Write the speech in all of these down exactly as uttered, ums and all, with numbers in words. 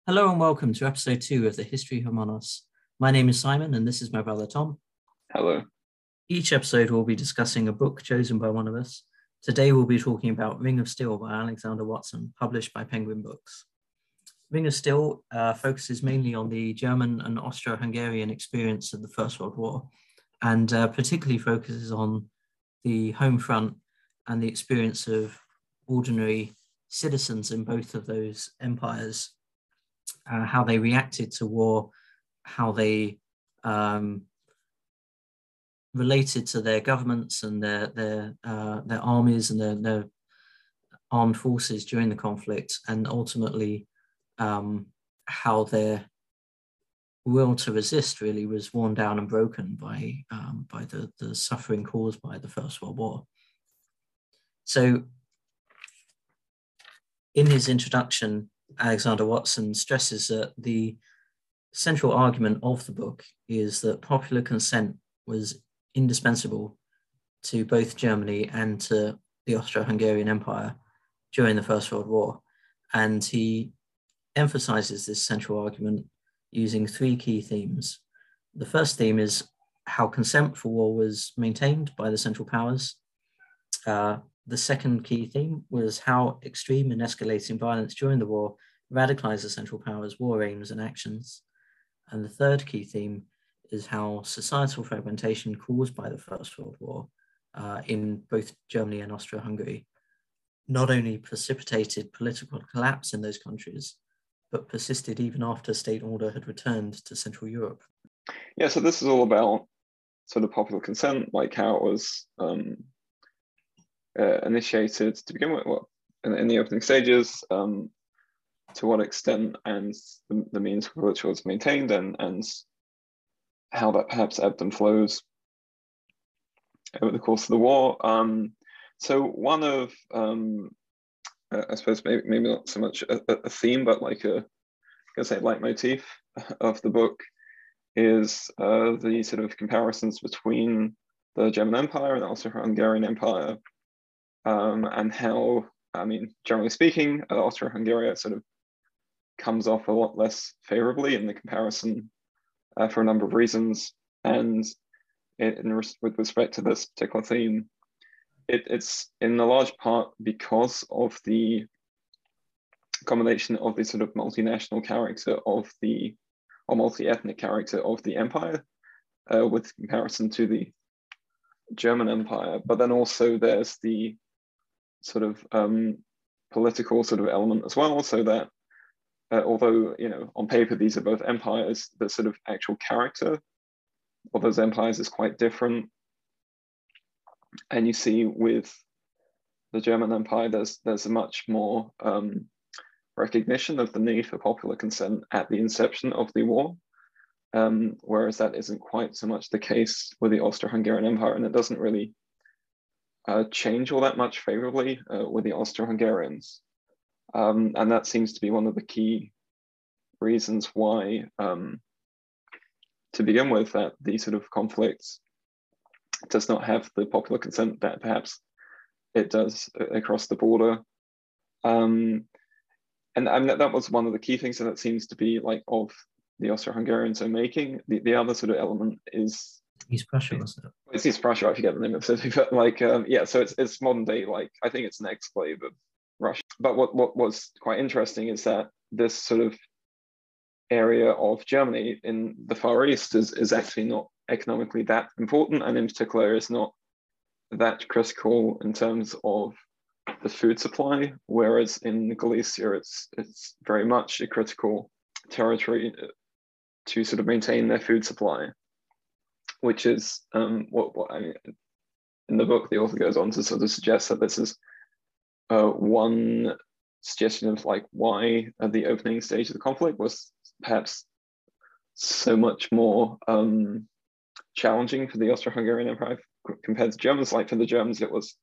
Hello and welcome to episode two of the History Homonos. My name is Simon and this is my brother Tom. Hello. Each episode we'll be discussing a book chosen by one of us. Today we'll be talking about Ring of Steel by Alexander Watson, published by Penguin Books. Ring of Steel uh, focuses mainly on the German and Austro-Hungarian experience of the First World War, and uh, particularly focuses on the home front and the experience of ordinary citizens in both of those empires. Uh, how they reacted to war, how they um, related to their governments and their their uh, their armies and their, their armed forces during the conflict, and ultimately um, how their will to resist really was worn down and broken by um, by the, the suffering caused by the First World War. So in his introduction, Alexander Watson stresses that the central argument of the book is that popular consent was indispensable to both Germany and to the Austro-Hungarian Empire during the First World War. And he emphasizes this central argument using three key themes. The first theme is how consent for war was maintained by the Central Powers. Uh, The second key theme was how extreme and escalating violence during the war radicalized the Central Powers' war aims and actions. And the third key theme is how societal fragmentation caused by the First World War uh, in both Germany and Austro-Hungary not only precipitated political collapse in those countries, but persisted even after state order had returned to Central Europe. Yeah, so this is all about sort of popular consent, like how it was um, uh, initiated to begin with, well, in, in the opening stages, um, to what extent and the, the means for which it was maintained, and, and how that perhaps ebbed and flows over the course of the war. Um, so one of, um, uh, I suppose maybe, maybe not so much a, a theme, but like a, I say, leitmotif of the book is uh, the sort of comparisons between the German Empire and also Hungarian Empire, um, and how, I mean, generally speaking, uh, Austro-Hungary sort of comes off a lot less favorably in the comparison uh, for a number of reasons. And it, in res with respect to this particular theme, it, it's in a large part because of the combination of the sort of multinational character of the, or multi-ethnic character of the empire, uh, with comparison to the German Empire. But then also there's the sort of um, political sort of element as well, so that uh, although, you know, on paper these are both empires, the sort of actual character of those empires is quite different. And you see with the German Empire, there's there's a much more um, recognition of the need for popular consent at the inception of the war, um, whereas that isn't quite so much the case with the Austro-Hungarian Empire, and it doesn't really uh, change all that much favorably uh, with the Austro-Hungarians. Um, and that seems to be one of the key reasons why, um, to begin with, that the sort of conflicts does not have the popular consent that perhaps it does across the border. Um, and and that, that was one of the key things, and that seems to be like of the Austro-Hungarians are making. The, the other sort of element is East Prussia, wasn't it? It's East Prussia, I forget the name of the city, but like, um, yeah, so it's, it's modern day, like, I think it's an exclave of Russia. But what, what was quite interesting is that this sort of area of Germany in the Far East is, is actually not economically that important, and in particular is not that critical in terms of the food supply, whereas in Galicia, it's, it's very much a critical territory to sort of maintain their food supply, which is um, what, what I mean, in the book, the author goes on to sort of suggest that this is uh, one suggestion of like why at the opening stage of the conflict was perhaps so much more um, challenging for the Austro-Hungarian Empire compared to Germans. Like for the Germans, it was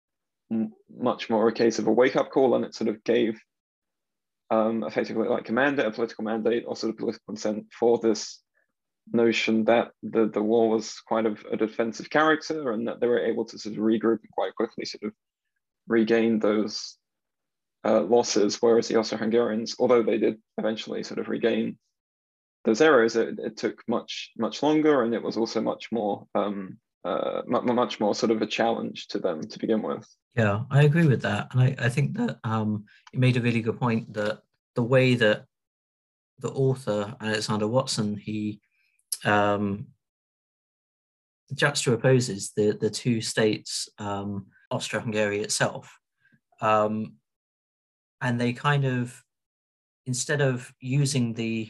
much more a case of a wake-up call, and it sort of gave um, effectively like a mandate, a political mandate, or sort of political consent for this notion that the, the war was quite of a defensive character, and that they were able to sort of regroup and quite quickly sort of regain those uh, losses, whereas the Austro-Hungarians, although they did eventually sort of regain those areas, it, it took much, much longer, and it was also much more, um, uh, much more sort of a challenge to them to begin with. Yeah, I agree with that. And I, I think that um, you made a really good point that the way that the author, Alexander Watson, he um, juxtaposes the, the two states, um, Austro-Hungary itself, um, and they kind of, instead of using the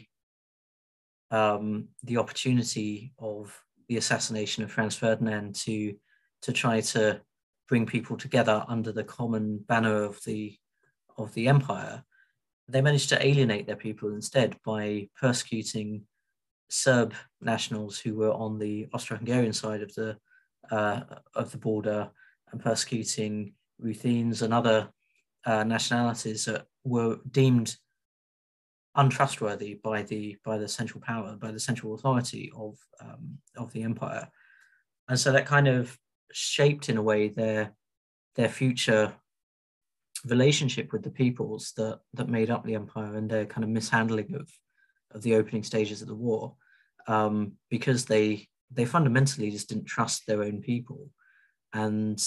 um, the opportunity of the assassination of Franz Ferdinand to to try to bring people together under the common banner of the of the empire, they managed to alienate their people instead by persecuting Serb nationals who were on the Austro-Hungarian side of the uh, of the border, and persecuting Ruthenes and other uh, nationalities that were deemed untrustworthy by the by the central power, by the central authority of um, of the empire, and so that kind of shaped in a way their their future relationship with the peoples that that made up the empire, and their kind of mishandling of of the opening stages of the war, um, because they they fundamentally just didn't trust their own people and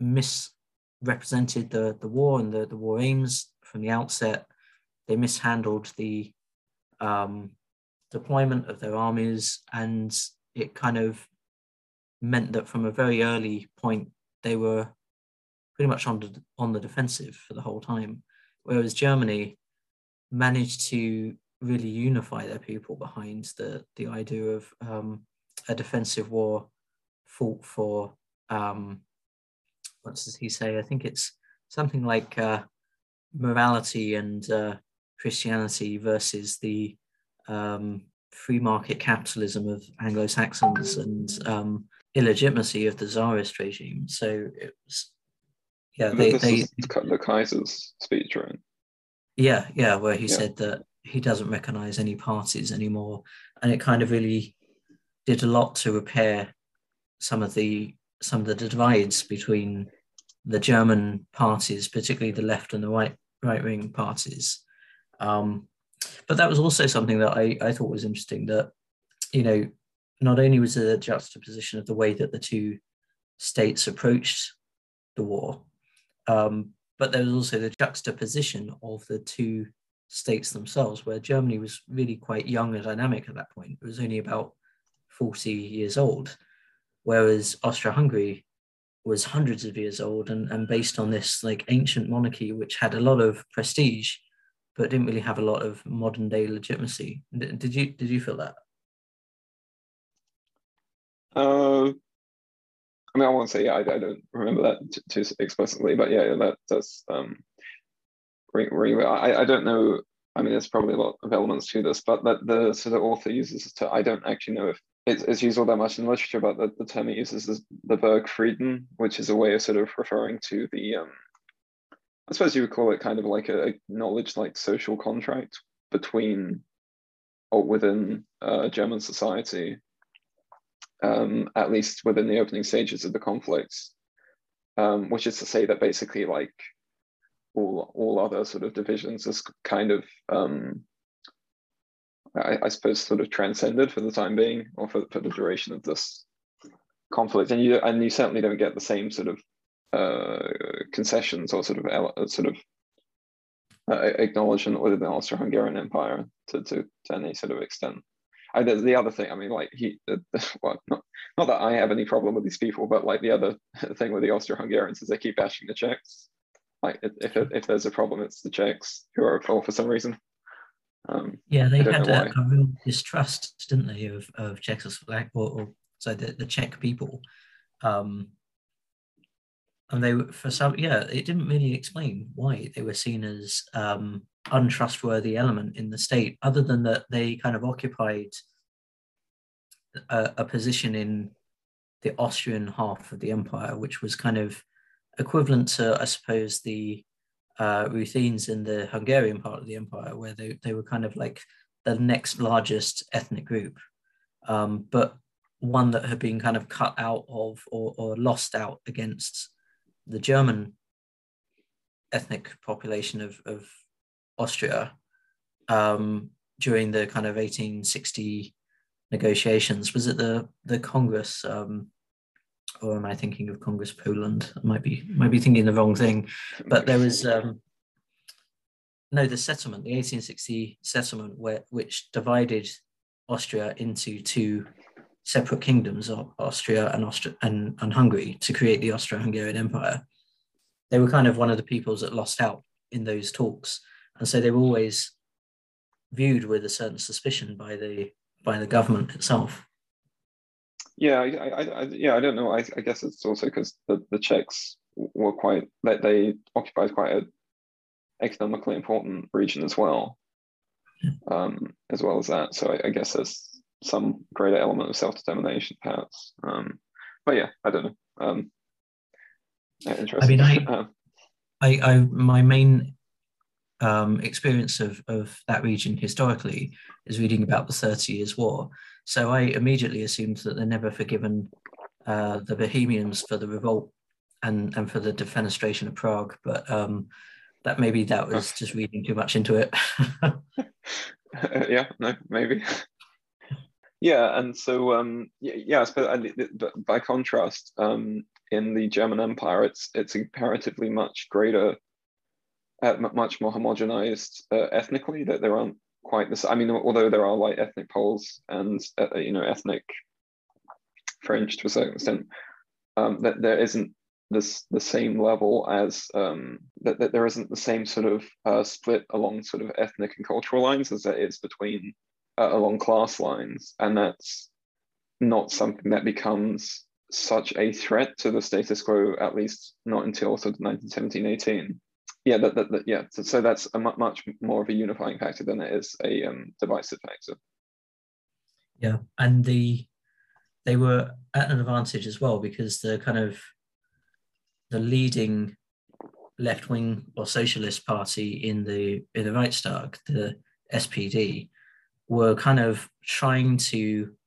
misrepresented the the war and the, the war aims from the outset. They mishandled the um, deployment of their armies, and it kind of meant that from a very early point they were pretty much on the, on the defensive for the whole time, whereas Germany managed to really unify their people behind the, the idea of um, a defensive war fought for, um, what does he say? I think it's something like uh, morality and uh, Christianity versus the um, free market capitalism of Anglo-Saxons and um, illegitimacy of the Tsarist regime. So it was, yeah, they, this they is the Kaiser's speech, right? Yeah, yeah, where he yeah. said that he doesn't recognize any parties anymore, and it kind of really did a lot to repair some of the some of the divides between the German parties, particularly the left and the right right wing parties. Um, but that was also something that I, I thought was interesting, that, you know, not only was it a juxtaposition of the way that the two states approached the war, um, but there was also the juxtaposition of the two states themselves, where Germany was really quite young and dynamic at that point. It was only about forty years old, whereas Austro-Hungary was hundreds of years old and, and based on this like ancient monarchy, which had a lot of prestige, but didn't really have a lot of modern day legitimacy. Did, did you did you feel that? Uh, I mean, I won't say, yeah, I, I don't remember that too explicitly, but yeah, that does um, ring, ring. I, I don't know. I mean, there's probably a lot of elements to this, but that the sort of author uses to, I don't actually know if it's, it's used all that much in literature, but the, the term he uses is the Burgfrieden, which is a way of sort of referring to the, um, I suppose you would call it kind of like a acknowledged like social contract between or within uh, German society. Um, at least within the opening stages of the conflicts, um, which is to say that basically like all, all other sort of divisions is kind of, um, I, I suppose, sort of transcended for the time being, or for, for the duration of this conflict. And you and you certainly don't get the same sort of uh, concessions or sort of sort of uh, acknowledgement within the Austro-Hungarian Empire to, to, to any sort of extent. I, the, the other thing, I mean, like he, the, the, well, not, not that I have any problem with these people, but like the other thing with the Austro-Hungarians is they keep bashing the Czechs. Like if if, if there's a problem, it's the Czechs who are at fault for some reason. Um, yeah, they had a, a real distrust, didn't they, of of Czechoslovakia, or, or so the, the Czech people, um, and they were, for some, yeah, it didn't really explain why they were seen as um, untrustworthy element in the state, other than that they kind of occupied a, a position in the Austrian half of the empire, which was kind of equivalent to, I suppose, the uh, Ruthenes in the Hungarian part of the empire, where they, they were kind of like the next largest ethnic group, um, but one that had been kind of cut out of or, or lost out against the German ethnic population of, of Austria um, during the kind of eighteen sixty negotiations. Was it the the Congress, um, or am I thinking of Congress Poland? I might be might be thinking the wrong thing. But there was um, no the settlement, the eighteen sixty settlement, where which divided Austria into two separate kingdoms, of Austria and Austria and, and Hungary, to create the Austro-Hungarian Empire. They were kind of one of the peoples that lost out in those talks, and so they were always viewed with a certain suspicion by the by the government itself. Yeah, I, I, I yeah, I don't know. I, I guess it's also because the, the Czechs were quite that they, they occupied quite an economically important region as well, um, as well as that. So I, I guess there's some greater element of self-determination, perhaps. Um, but yeah, I don't know. Um, interesting. I mean, I, uh, I, I, my main um, experience of of that region historically is reading about the Thirty Years' War. So I immediately assumed that they're never forgiven uh, the Bohemians for the revolt and and for the defenestration of Prague, but um, that maybe that was just reading too much into it. Yeah, no, maybe. Yeah, and so um, yeah, yeah, I suppose, but by contrast, um, in the German Empire, it's it's comparatively much greater, uh, much more homogenized uh, ethnically. That there aren't quite this. I mean, although there are like ethnic Poles and uh, you know ethnic French to a certain extent, um, that there isn't this the same level as um, that, that there isn't the same sort of uh, split along sort of ethnic and cultural lines as there is between uh, along class lines, and that's not something that becomes such a threat to the status quo, at least not until sort of nineteen seventeen, eighteen. Yeah, that, that, that yeah. So, so that's a much more of a unifying factor than it is a um, divisive factor. Yeah, and the they were at an advantage as well because the kind of the leading left-wing or socialist party in the in the Reichstag, the S P D, were kind of trying to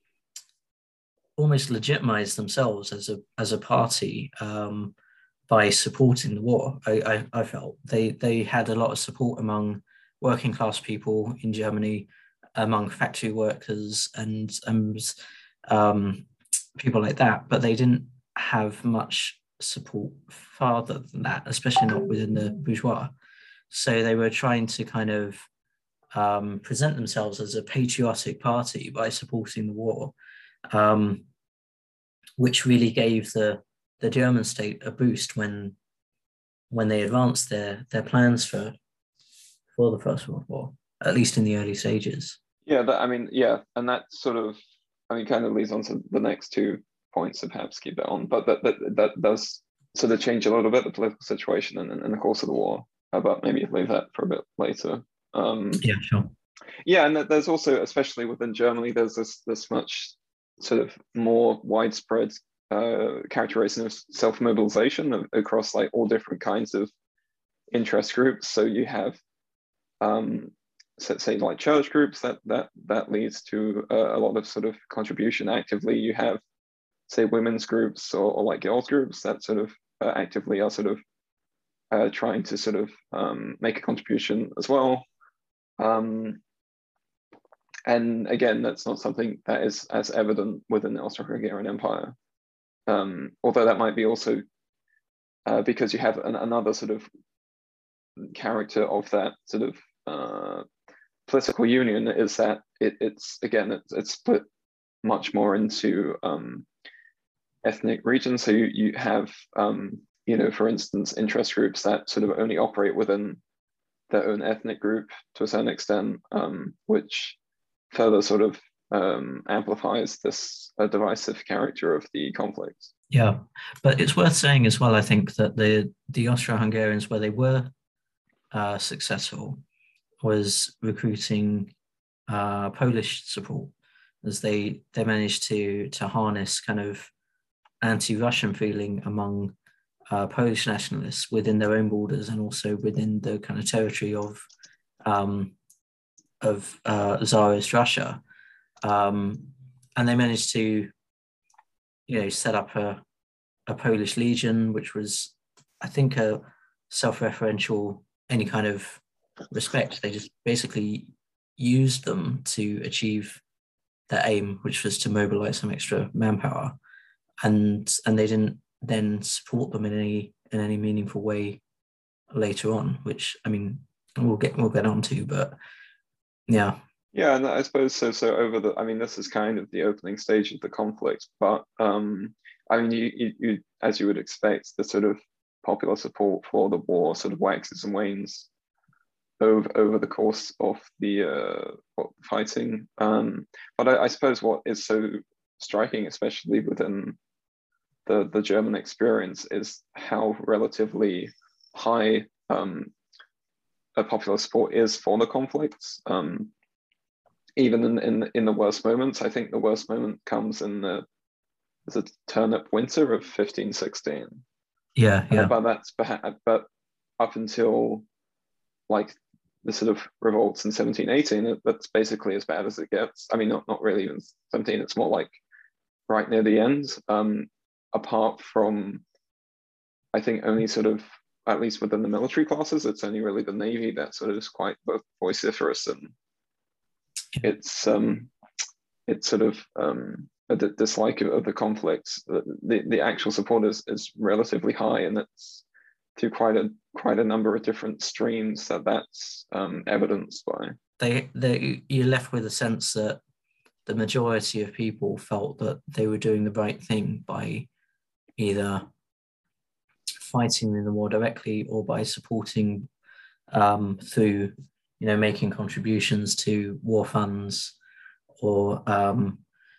almost legitimize themselves as a as a party um, by supporting the war. I, I, I felt they they had a lot of support among working class people in Germany, among factory workers and and um, people like that, but they didn't have much support farther than that, especially not within the bourgeois. So they were trying to kind of um, present themselves as a patriotic party by supporting the war, um, which really gave the the German state a boost when when they advanced their their plans for for the First World War, at least in the early stages. Yeah, that, I mean, yeah, and that sort of, I mean, kind of leads on to the next two points, so perhaps keep that on. But that that, that does sort of change a little bit the political situation in, in the course of the war. But maybe leave that for a bit later. Um, yeah, sure. Yeah, and there's also, especially within Germany, there's this this much sort of more widespread uh, characterization of self-mobilization across like all different kinds of interest groups. So you have, um, so, say, like church groups that that that leads to uh, a lot of sort of contribution actively. You have, say, women's groups or, or like girls groups that sort of uh, actively are sort of uh, trying to sort of um, make a contribution as well. Um, and again, that's not something that is as evident within the Austro-Hungarian Empire, um, although that might be also uh, because you have an, another sort of character of that sort of uh, political union is that it, it's again it's, it's split much more into um, ethnic regions. So you, you have um, you know, for instance, interest groups that sort of only operate within their own ethnic group to a certain extent, um, which further sort of um, amplifies this uh, divisive character of the conflict. Yeah, but it's worth saying as well, I think, that the the Austro-Hungarians, where they were uh, successful, was recruiting uh, Polish support, as they they managed to to harness kind of anti-Russian feeling among uh, Polish nationalists within their own borders and also within the kind of territory of um, of uh, Tsarist Russia, um, and they managed to, you know, set up a a Polish Legion, which was, I think, a self-referential, any kind of respect. They just basically used them to achieve their aim, which was to mobilize some extra manpower, and and they didn't then support them in any in any meaningful way later on, which I mean we'll get we'll get on to, but yeah. Yeah, and I suppose so. So over the, I mean, this is kind of the opening stage of the conflict, but um, I mean, you, you, you, as you would expect, the sort of popular support for the war sort of waxes and wanes over over the course of the uh, fighting. Um, but I, I suppose what is so striking, especially within the the German experience, is how relatively high um, a popular support is for the conflicts. Um, even in, in in the worst moments. I think the worst moment comes in the the turnip winter of fifteen sixteen. Yeah, yeah. Uh, but that's perhaps, but up until like the sort of revolts in seventeen eighteen, it, that's basically as bad as it gets. I mean, not not really even seventeen. It's more like right near the end. Um, apart from, I think only sort of, at least within the military classes, it's only really the Navy that sort of is quite vociferous, and it's um, it's sort of um, a dislike of, of the conflicts. The, the the actual support is is relatively high, and it's through quite a quite a number of different streams that that's um, evidenced by. They they you're left with a sense that the majority of people felt that they were doing the right thing by either fighting in the war directly or by supporting um, through, you know, making contributions to war funds or um,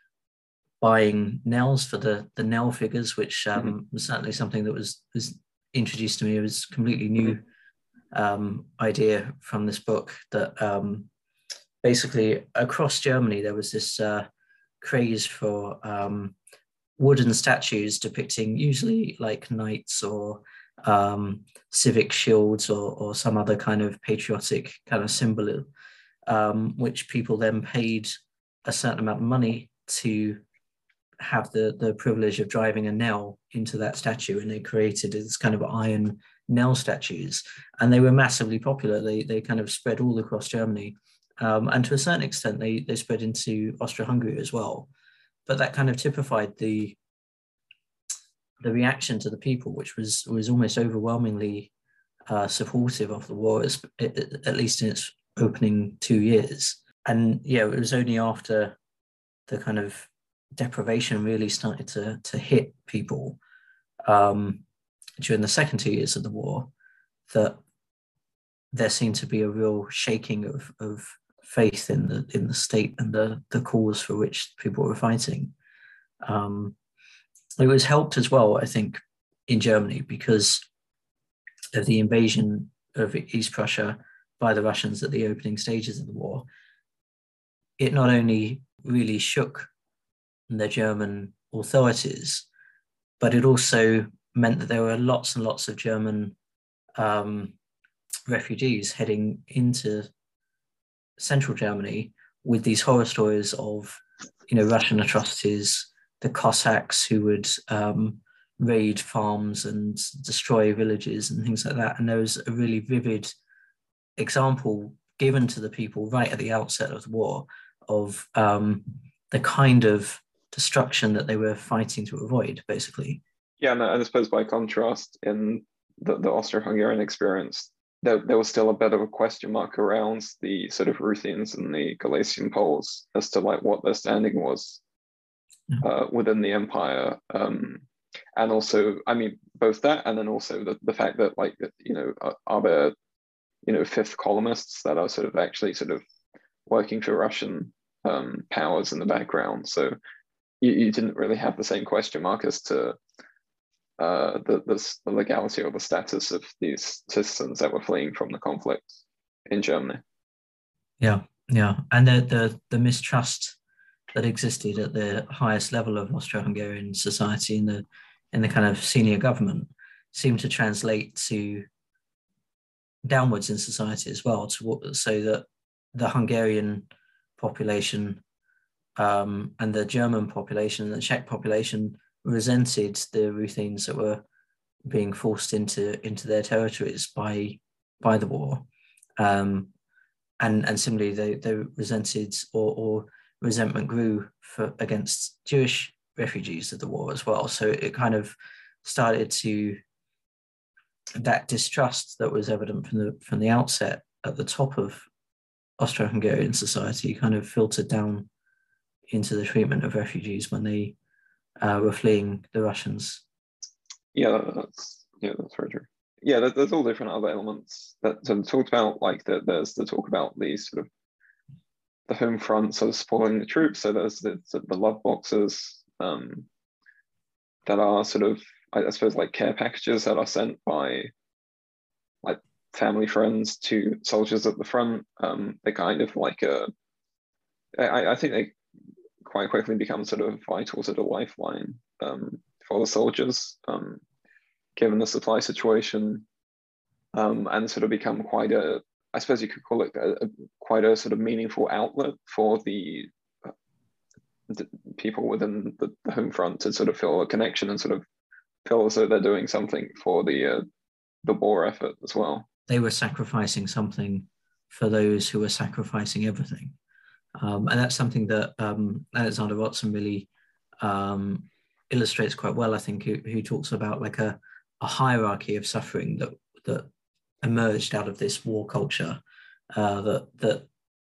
buying knells for the the knell figures, which um, mm-hmm. was certainly something that was was introduced to me. It was a completely new um, idea from this book that um, basically across Germany there was this uh, craze for um, wooden statues depicting usually like knights or um, civic shields or, or some other kind of patriotic kind of symbol, um, which people then paid a certain amount of money to have the, the privilege of driving a nail into that statue, and they created this kind of iron nail statues, and they were massively popular. They they kind of spread all across Germany, um, and to a certain extent they they spread into Austria-Hungary as well. But that kind of typified the the reaction to the people, which was was almost overwhelmingly uh, supportive of the war, at least in its opening two years. And yeah, it was only after the kind of deprivation really started to to hit people um, during the second two years of the war that there seemed to be a real shaking of of faith in the in the state and the the cause for which people were fighting. Um, it was helped as well, I think, in Germany because of the invasion of East Prussia by the Russians at the opening stages of the war. It not only really shook the German authorities, but it also meant that there were lots and lots of German um, refugees heading into central Germany with these horror stories of, you know, Russian atrocities, the Cossacks who would um, raid farms and destroy villages and things like that. And there was a really vivid example given to the people right at the outset of the war of um, the kind of destruction that they were fighting to avoid, basically. Yeah, and I suppose by contrast, in the, the Austro-Hungarian experience, there, there was still a bit of a question mark around the sort of Ruthians and the Galician Poles as to like what their standing was uh, within the empire. Um, and also, I mean, both that and then also the, the fact that, like, you know, are, are there, you know, fifth columnists that are sort of actually sort of working for Russian um, powers in the background? So you, you didn't really have the same question mark as to uh, the, the, the legality or the status of these citizens that were fleeing from the conflict in Germany. Yeah, yeah. And the, the, the mistrust that existed at the highest level of Austro-Hungarian society in the in the kind of senior government seemed to translate to downwards in society as well, to, so that the Hungarian population um, and the German population and the Czech population resented the Ruthenians that were being forced into into their territories by by the war, um, and and similarly they they resented or, or resentment grew for against Jewish refugees of the war as well. So it kind of started to, that distrust that was evident from the from the outset at the top of Austro-Hungarian society kind of filtered down into the treatment of refugees when they uh, were fleeing the Russians. Yeah, that's yeah, that's very true. Yeah, there, there's all different other elements that sort of talked about, like the, there's the talk about these sort of the home front sort of supporting the troops. So there's the, the love boxes um, that are sort of, I suppose, like care packages that are sent by like family friends to soldiers at the front. Um, they kind of like a, I, I think they quite quickly become sort of vital sort of lifeline um, for the soldiers, um, given the supply situation, um, and sort of become quite a, I suppose you could call it a, a, quite a sort of meaningful outlet for the, uh, the people within the, the home front to sort of feel a connection and sort of feel as though they're doing something for the uh, the war effort as well. They were sacrificing something for those who were sacrificing everything. Um, and that's something that um, Alexander Watson really um, illustrates quite well, I think, who, who talks about like a, a hierarchy of suffering that that emerged out of this war culture uh, that that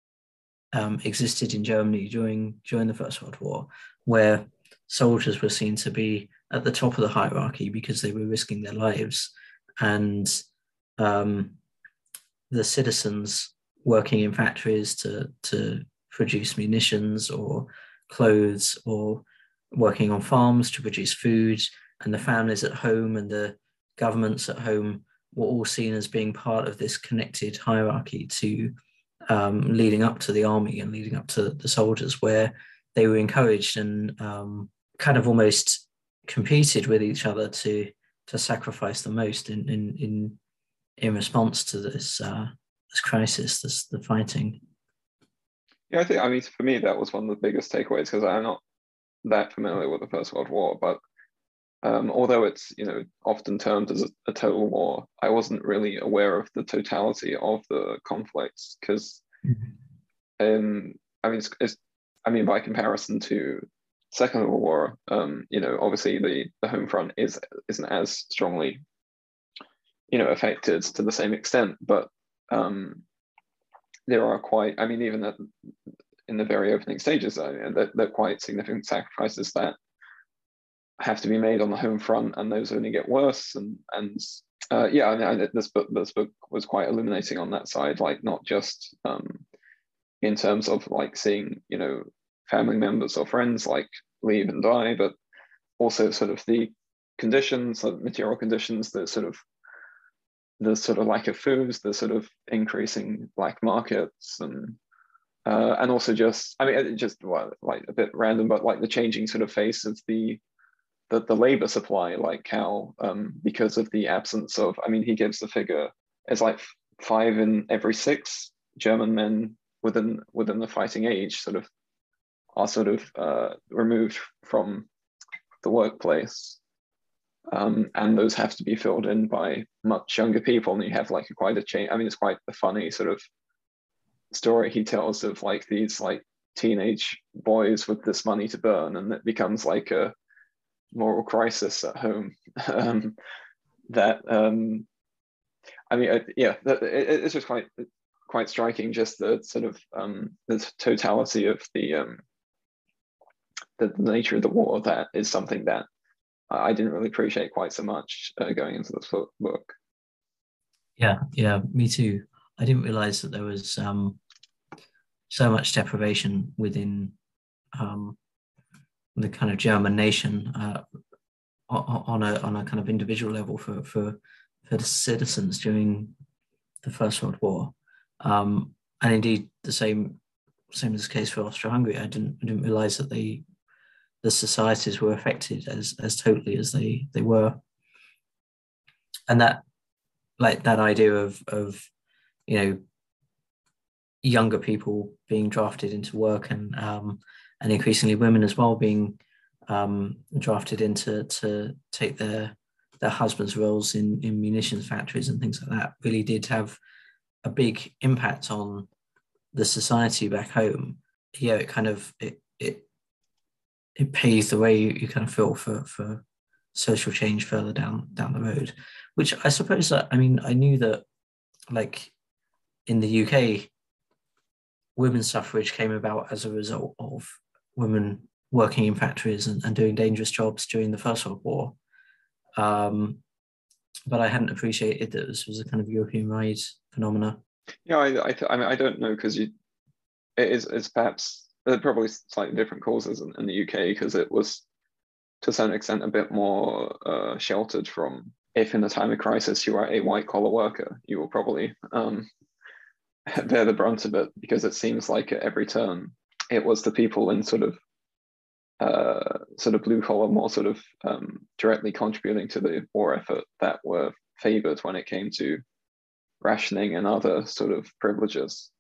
um, existed in Germany during during the First World War, where soldiers were seen to be at the top of the hierarchy because they were risking their lives, and um, the citizens working in factories to to produce munitions or clothes, or working on farms to produce food, and the families at home and the governments at home were all seen as being part of this connected hierarchy to um, leading up to the army and leading up to the soldiers, where they were encouraged and um, kind of almost competed with each other to to sacrifice the most in in in, in response to this uh, this crisis, this the fighting. Yeah, I think, I mean, for me, that was one of the biggest takeaways, because I'm not that familiar with the First World War, but um, although it's, you know, often termed as a, a total war, I wasn't really aware of the totality of the conflicts, because, mm-hmm. um, I mean, it's, it's, I mean, by comparison to Second World War, um, you know, obviously the, the home front is, isn't as strongly, you know, affected to the same extent, but um, there are quite, I mean, even at, in the very opening stages, I mean, there, there are quite significant sacrifices that have to be made on the home front, and those only get worse. And and uh, yeah, I mean, this book this book was quite illuminating on that side, like not just um, in terms of like seeing, you know, family members or friends like leave and die, but also sort of the conditions, the material conditions, the sort of the sort of lack of foods, the sort of increasing black markets, and uh, and also just, I mean, it just well, like a bit random, but like the changing sort of face of the the, the labor supply, like how um, because of the absence of, I mean, he gives the figure, it's like five in every six German men within within the fighting age sort of are sort of uh, removed from the workplace. Um, and those have to be filled in by much younger people, and you have like a, quite a change. I mean, it's quite a funny sort of story he tells of like these like teenage boys with this money to burn, and it becomes like a moral crisis at home. um, that um, I mean, uh, yeah, that, it, it's just quite quite striking, just the sort of um, the totality of the um, the, the nature of the war. That is something that I didn't really appreciate quite so much uh, going into this book. Yeah, yeah, me too. I didn't realize that there was um, so much deprivation within um, the kind of German nation uh, on a on a kind of individual level for for for the citizens during the First World War, um, and indeed the same same as the case for Austro-Hungary. I didn't I didn't realize that they the societies were affected as as totally as they they were, and that like that idea of of you know younger people being drafted into work, and um, and increasingly women as well being um, drafted into to take their their husbands' roles in, in munitions factories and things like that really did have a big impact on the society back home. Yeah, it kind of it it it paves the way you, you kind of feel for for social change further down down the road. Which I suppose that I mean I knew that like in the U K, women's suffrage came about as a result of women working in factories and, and doing dangerous jobs during the First World War. Um, but I hadn't appreciated that this was a kind of European-wide phenomena. Yeah, I I, th- I mean I don't know because you it is it's perhaps there are probably slightly different causes in, in the U K because it was to some extent a bit more uh, sheltered from if in the time of crisis you are a white collar worker, you will probably um, bear the brunt of it because it seems like at every turn it was the people in sort of uh, sort of blue collar, more sort of um, directly contributing to the war effort that were favoured when it came to rationing and other sort of privileges.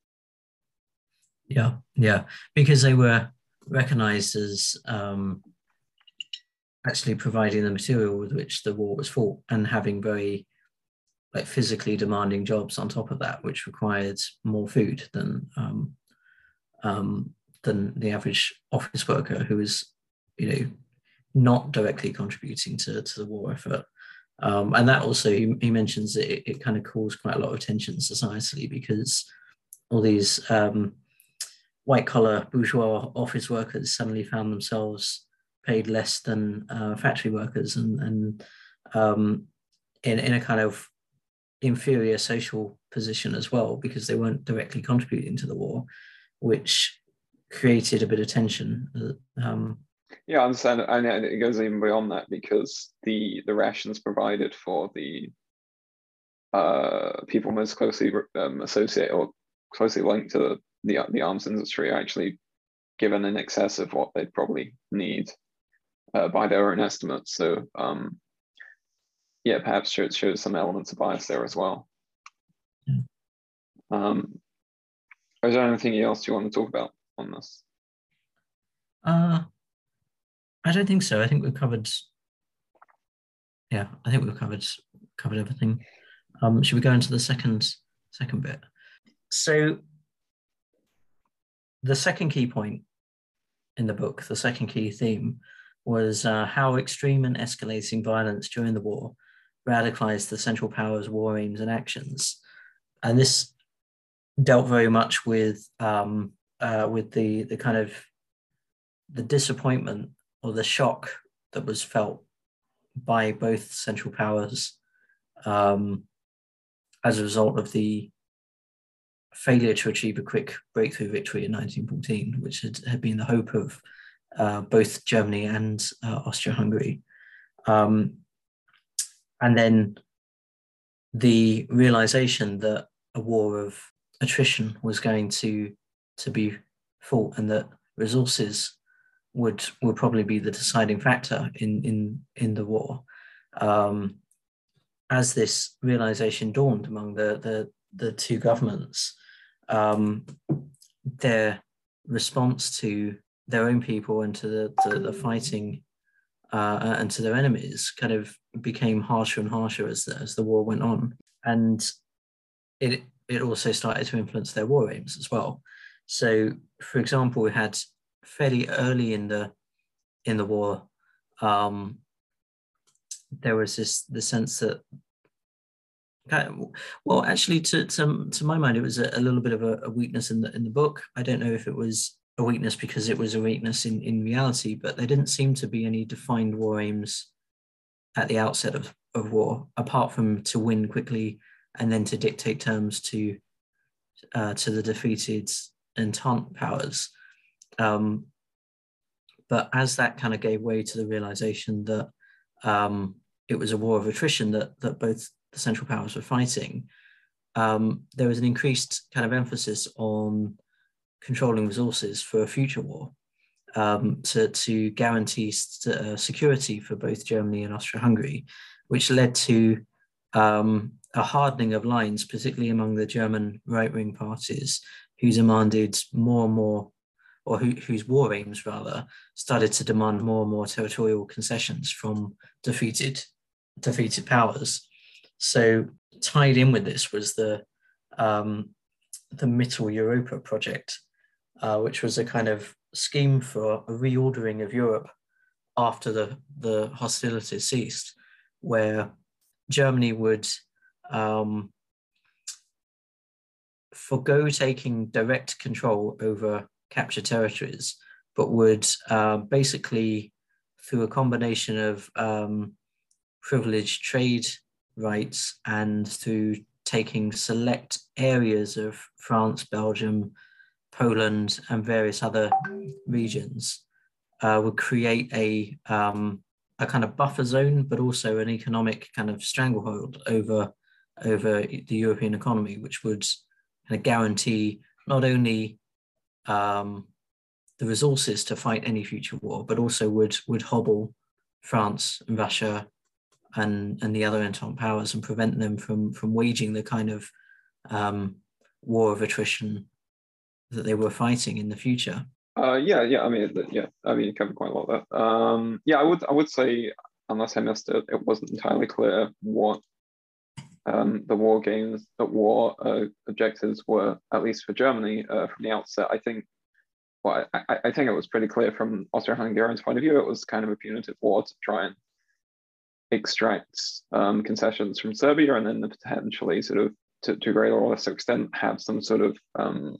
Yeah, yeah, because they were recognised as um, actually providing the material with which the war was fought and having very like physically demanding jobs on top of that, which required more food than um, um, than the average office worker who was, you know, not directly contributing to, to the war effort. Um, and that also, he, he mentions that it, it kind of caused quite a lot of tension societally because all these um, white collar bourgeois office workers suddenly found themselves paid less than uh, factory workers and, and um, in, in a kind of inferior social position as well because they weren't directly contributing to the war, which created a bit of tension. Um, yeah, I understand, and it goes even beyond that because the the rations provided for the uh, people most closely um, associated or closely linked to the the arms industry are actually given in excess of what they'd probably need uh, by their own estimates. So um, yeah, perhaps it shows some elements of bias there as well. Yeah. Um, is there anything else you want to talk about on this? Uh, I don't think so. I think we've covered. Yeah, I think we've covered covered everything. Um, should we go into the second second bit? So, the second key point in the book, the second key theme, was uh, how extreme and escalating violence during the war radicalized the Central Powers' war aims and actions, and this dealt very much with um, uh, with the the kind of the disappointment or the shock that was felt by both Central Powers um, as a result of the failure to achieve a quick breakthrough victory in nineteen fourteen, which had, had been the hope of uh, both Germany and uh, Austria-Hungary. Um, and then the realization that a war of attrition was going to, to be fought and that resources would would probably be the deciding factor in in in the war. Um, as this realization dawned among the the, the two governments, um, their response to their own people and to the to the fighting uh, and to their enemies kind of became harsher and harsher as the, as the war went on, and it it also started to influence their war aims as well. So, for example, we had fairly early in the in the war, um, there was this the sense that, well, actually, to to, to my mind, it was a, a little bit of a, a weakness in the in the book. I don't know if it was a weakness because it was a weakness in, in reality, but there didn't seem to be any defined war aims at the outset of, of war, apart from to win quickly and then to dictate terms to uh, to the defeated Entente powers. Um, but as that kind of gave way to the realization that um, it was a war of attrition that that both the Central Powers were fighting, um, there was an increased kind of emphasis on controlling resources for a future war um, to, to guarantee st- uh, security for both Germany and Austria-Hungary, which led to um, a hardening of lines, particularly among the German right-wing parties, who demanded more and more, or who, whose war aims rather, started to demand more and more territorial concessions from defeated defeated powers. So tied in with this was the um, the Mitteleuropa project, uh, which was a kind of scheme for a reordering of Europe after the, the hostilities ceased, where Germany would um, forgo taking direct control over captured territories, but would uh, basically, through a combination of um, privileged trade rights and through taking select areas of France, Belgium, Poland, and various other regions, uh, would create a um, a kind of buffer zone, but also an economic kind of stranglehold over over the European economy, which would kind of guarantee not only um, the resources to fight any future war, but also would would hobble France and Russia and and the other Entente powers and prevent them from from waging the kind of um, war of attrition that they were fighting in the future. Uh, yeah, yeah. I mean, yeah. I mean, you covered quite a lot of that. Um, yeah, I would, I would say, unless I missed it, it wasn't entirely clear what um, the war games, the war uh, objectives were, at least for Germany, uh, from the outset. I think, well, I, I think it was pretty clear from Austro-Hungarian's point of view. It was kind of a punitive war to try and extract um, concessions from Serbia, and then potentially, sort of, to, to a greater or lesser extent, have some sort of um,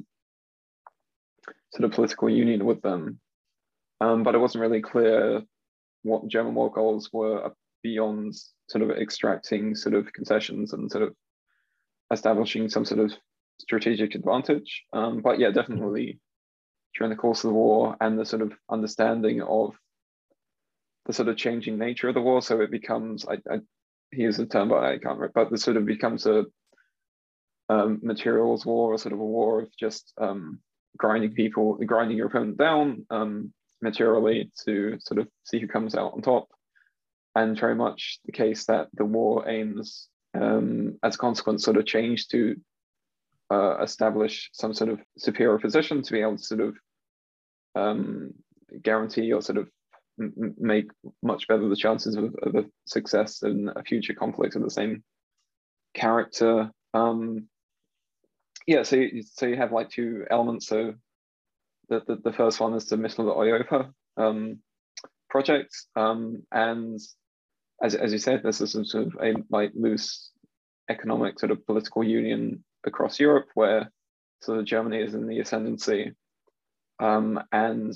sort of political union with them. Um, but it wasn't really clear what German war goals were beyond sort of extracting sort of concessions and sort of establishing some sort of strategic advantage. Um, but yeah, definitely during the course of the war and the sort of understanding of the sort of changing nature of the war. So it becomes, I, I he uses the term, but I can't remember, but it sort of becomes a um, materials war, or sort of a war of just um, grinding people, grinding your opponent down um, materially to sort of see who comes out on top. And very much the case that the war aims, um, as a consequence, sort of change to uh, establish some sort of superior position to be able to sort of um, guarantee or sort of m- make much better the chances of, of a success in a future conflict of the same character. Um, yeah, so you, so you have like two elements. So the, the, the first one is the Mitteleuropa um, project, um, and as, as you said, this is sort of a like loose economic sort of political union across Europe, where sort of Germany is in the ascendancy, um, and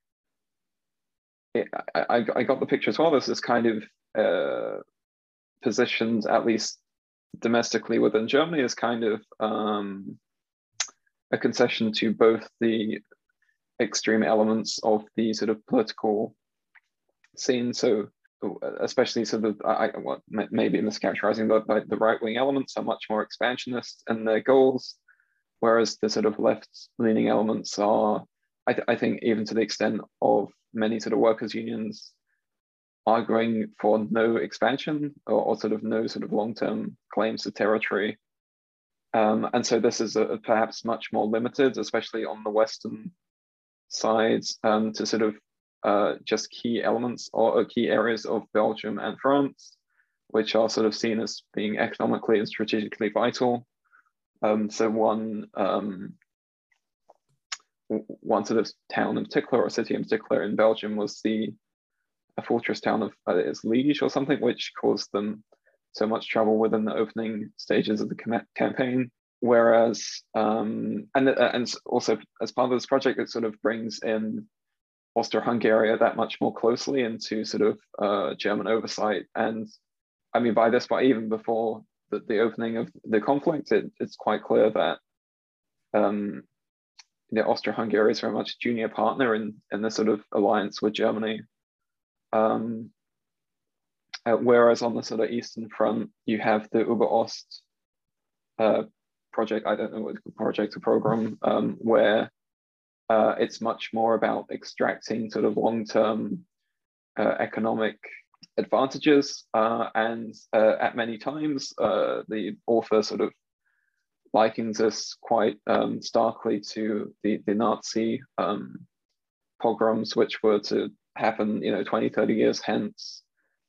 it, I, I got the picture as well. This is kind of uh, positioned, at least domestically within Germany, as kind of um, a concession to both the extreme elements of the sort of political scene. So especially sort of, I, well, maybe mischaracterizing, but like the right-wing elements are much more expansionist in their goals, whereas the sort of left-leaning elements are, I, th- I think, even to the extent of many sort of workers' unions arguing for no expansion or, or sort of no sort of long-term claims to territory. Um, and so this is a, perhaps much more limited, especially on the Western sides, um, to sort of uh, just key elements or, or key areas of Belgium and France, which are sort of seen as being economically and strategically vital. Um, so one um, one sort of town in particular, or city in particular in Belgium, was the a fortress town of uh, it's Liege or something, which caused them so much trouble within the opening stages of the com- campaign. Whereas, um, and and also as part of this project, it sort of brings in Austro-Hungary that much more closely into sort of uh, German oversight. And I mean, by this point, even before the, the opening of the conflict, it, it's quite clear that um, the Austro-Hungary is very much a junior partner in, in this sort of alliance with Germany. Um, uh, whereas on the sort of Eastern Front, you have the Ober-Ost uh, project, I don't know what project or program, um, where uh, it's much more about extracting sort of long-term uh, economic advantages. Uh, and uh, at many times, uh, the author sort of likens this quite um, starkly to the, the Nazi um, pogroms, which were to happen, you know, twenty, thirty years hence,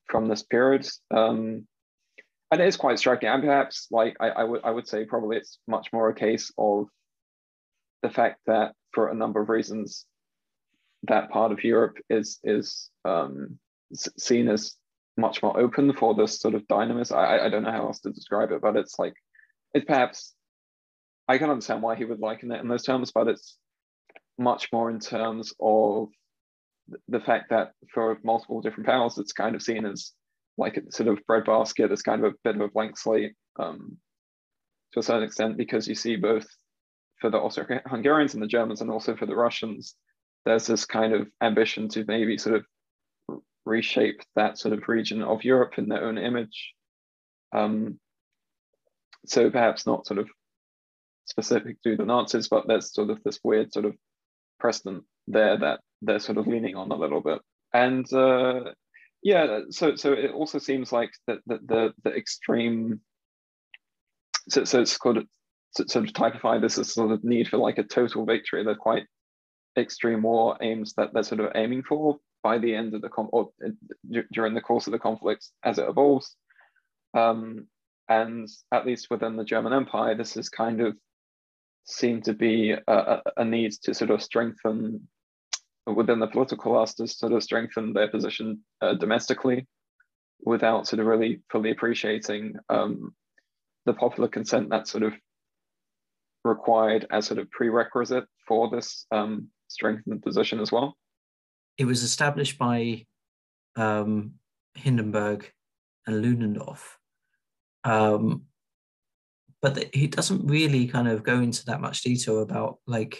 from this period. Um, and it is quite striking. And perhaps like I, I would I would say probably it's much more a case of the fact that for a number of reasons, that part of Europe is is um, seen as much more open for this sort of dynamism. I, I don't know how else to describe it, but it's like, it's perhaps, I can understand why he would liken it in those terms, but it's much more in terms of the fact that for multiple different powers, it's kind of seen as like a sort of breadbasket, it's kind of a bit of a blank slate um, to a certain extent, because you see both for the Austro-Hungarians and the Germans and also for the Russians, there's this kind of ambition to maybe sort of reshape that sort of region of Europe in their own image. Um, so perhaps not sort of specific to the Nazis, but there's sort of this weird sort of precedent there that they're sort of leaning on a little bit. And uh, yeah, so so it also seems like that the, the the extreme, so, so it's called sort of typify this as sort of need for like a total victory. They're quite extreme war aims that they're sort of aiming for by the end of the con or during the course of the conflict as it evolves. Um, and at least within the German Empire, this is kind of seemed to be a, a need to sort of strengthen within the political class, to sort of strengthen their position uh, domestically without sort of really fully appreciating um, the popular consent that sort of required as sort of prerequisite for this um, strengthened position as well. It was established by um, Hindenburg and Ludendorff, um, but the, he doesn't really kind of go into that much detail about like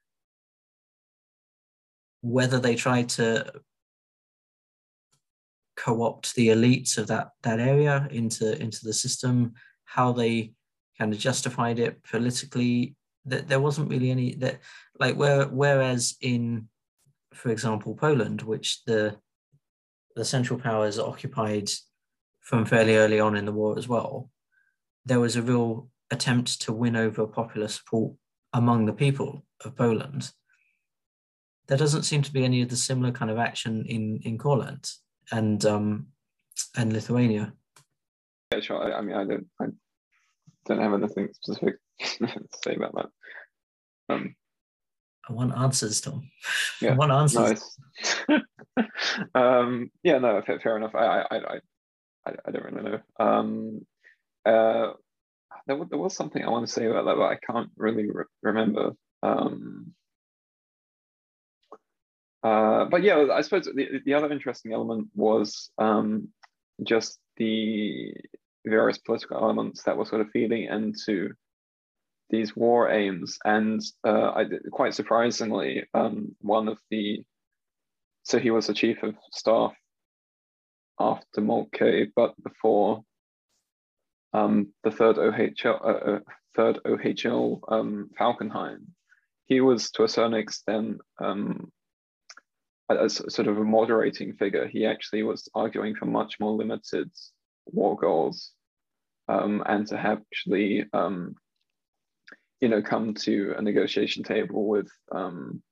whether they tried to co-opt the elites of that that area into into the system, how they kind of justified it politically. That there wasn't really any that like where whereas in, for example, Poland, which the the Central Powers occupied from fairly early on in the war as well, there was a real attempt to win over popular support among the people of Poland. There doesn't seem to be any of the similar kind of action in in Courland and um, and Lithuania. Yeah, sure. I, I mean, I don't, I don't have anything specific to say about that. Um, I want answers, Tom. Yeah, I want answers. Nice. um, yeah, no, fair, fair enough. I, I, I, I, I don't really know. Um, uh, there, there was something I want to say about that, but I can't really re remember. Um, Uh, but yeah, I suppose the, the other interesting element was um, just the various political elements that were sort of feeding into these war aims. And uh, I did, quite surprisingly, um, one of the, so he was the chief of staff after Moltke, but before um, the third O H L, uh, third O H L um, Falkenhayn. He was to a certain extent um, as sort of a moderating figure. He actually was arguing for much more limited war goals um, and to have actually, um, you know, come to a negotiation table with, um,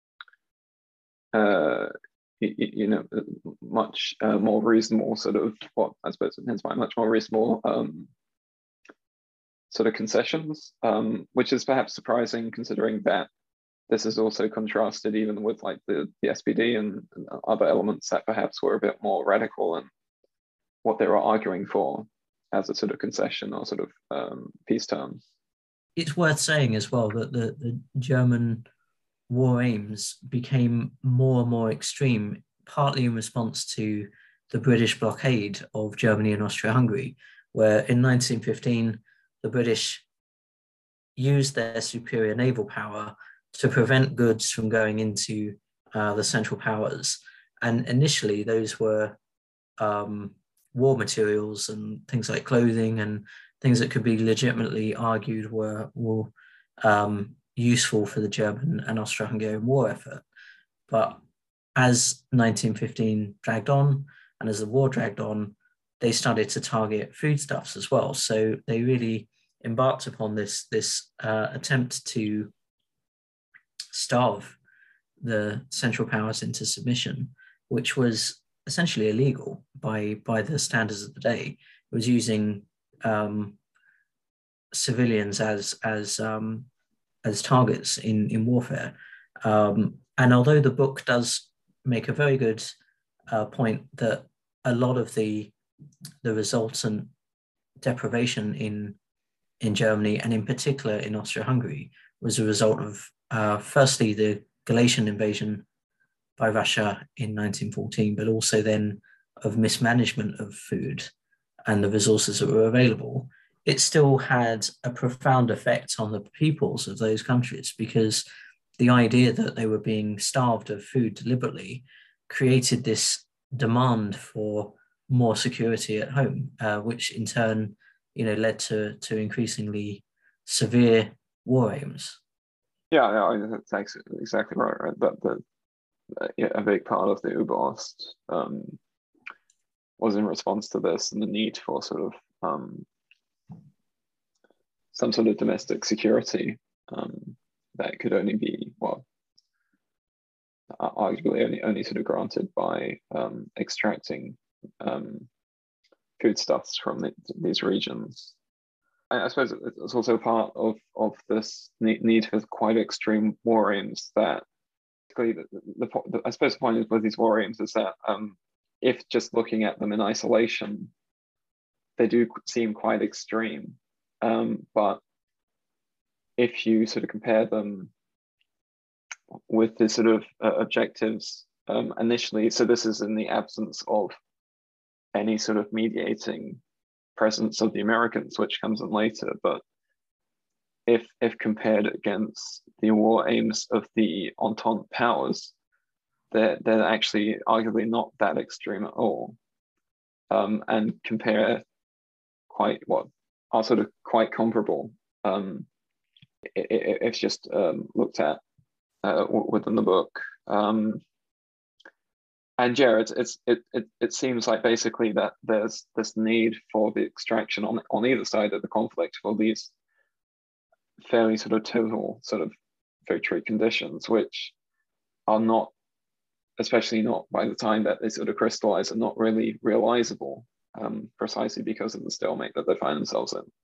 uh, you, you know, much uh, more reasonable sort of, what I suppose in his mind, much more reasonable um, sort of concessions, um, which is perhaps surprising considering that this is also contrasted even with like the, the S P D and, and other elements that perhaps were a bit more radical in what they were arguing for as a sort of concession or sort of um, peace terms. It's worth saying as well that the, the German war aims became more and more extreme, partly in response to the British blockade of Germany and Austria-Hungary, where in nineteen fifteen, the British used their superior naval power to prevent goods from going into uh, the Central Powers. And initially those were um, war materials and things like clothing and things that could be legitimately argued were, were um, useful for the German and Austro-Hungarian war effort. But as nineteen fifteen dragged on and as the war dragged on, they started to target foodstuffs as well. So they really embarked upon this, this uh, attempt to starve the Central Powers into submission, which was essentially illegal by by the standards of the day. It was using um, civilians as as um, as targets in in warfare. Um, and although the book does make a very good uh, point that a lot of the the resultant deprivation in in Germany and in particular in Austria-Hungary was a result of uh, firstly the Galician invasion by Russia in nineteen fourteen, but also then of mismanagement of food and the resources that were available. It still had a profound effect on the peoples of those countries, because the idea that they were being starved of food deliberately created this demand for more security at home, uh, which in turn, you know, led to to increasingly severe war aims. Yeah, yeah, that's exactly right. Right, that the yeah, a big part of the Oberst um, was in response to this and the need for sort of um, some sort of domestic security um, that could only be, well, arguably only, only sort of granted by um, extracting um, foodstuffs from the, these regions. I suppose it's also part of, of this need for quite extreme war aims that the, the, the, I suppose the point with these war aims is that um, if just looking at them in isolation, they do seem quite extreme. Um, but if you sort of compare them with the sort of uh, objectives um, initially, so this is in the absence of any sort of mediating presence of the Americans, which comes in later, but if if compared against the war aims of the Entente powers, they're, they're actually arguably not that extreme at all. Um, and compare quite what are sort of quite comparable um, if just um, looked at uh, within the book. Um, and yeah, it's, it's it, it it seems like basically that there's this need for the extraction on on either side of the conflict for these fairly sort of total sort of victory conditions, which are not, especially not by the time that they sort of crystallize, are not really realizable, um, precisely because of the stalemate that they find themselves in.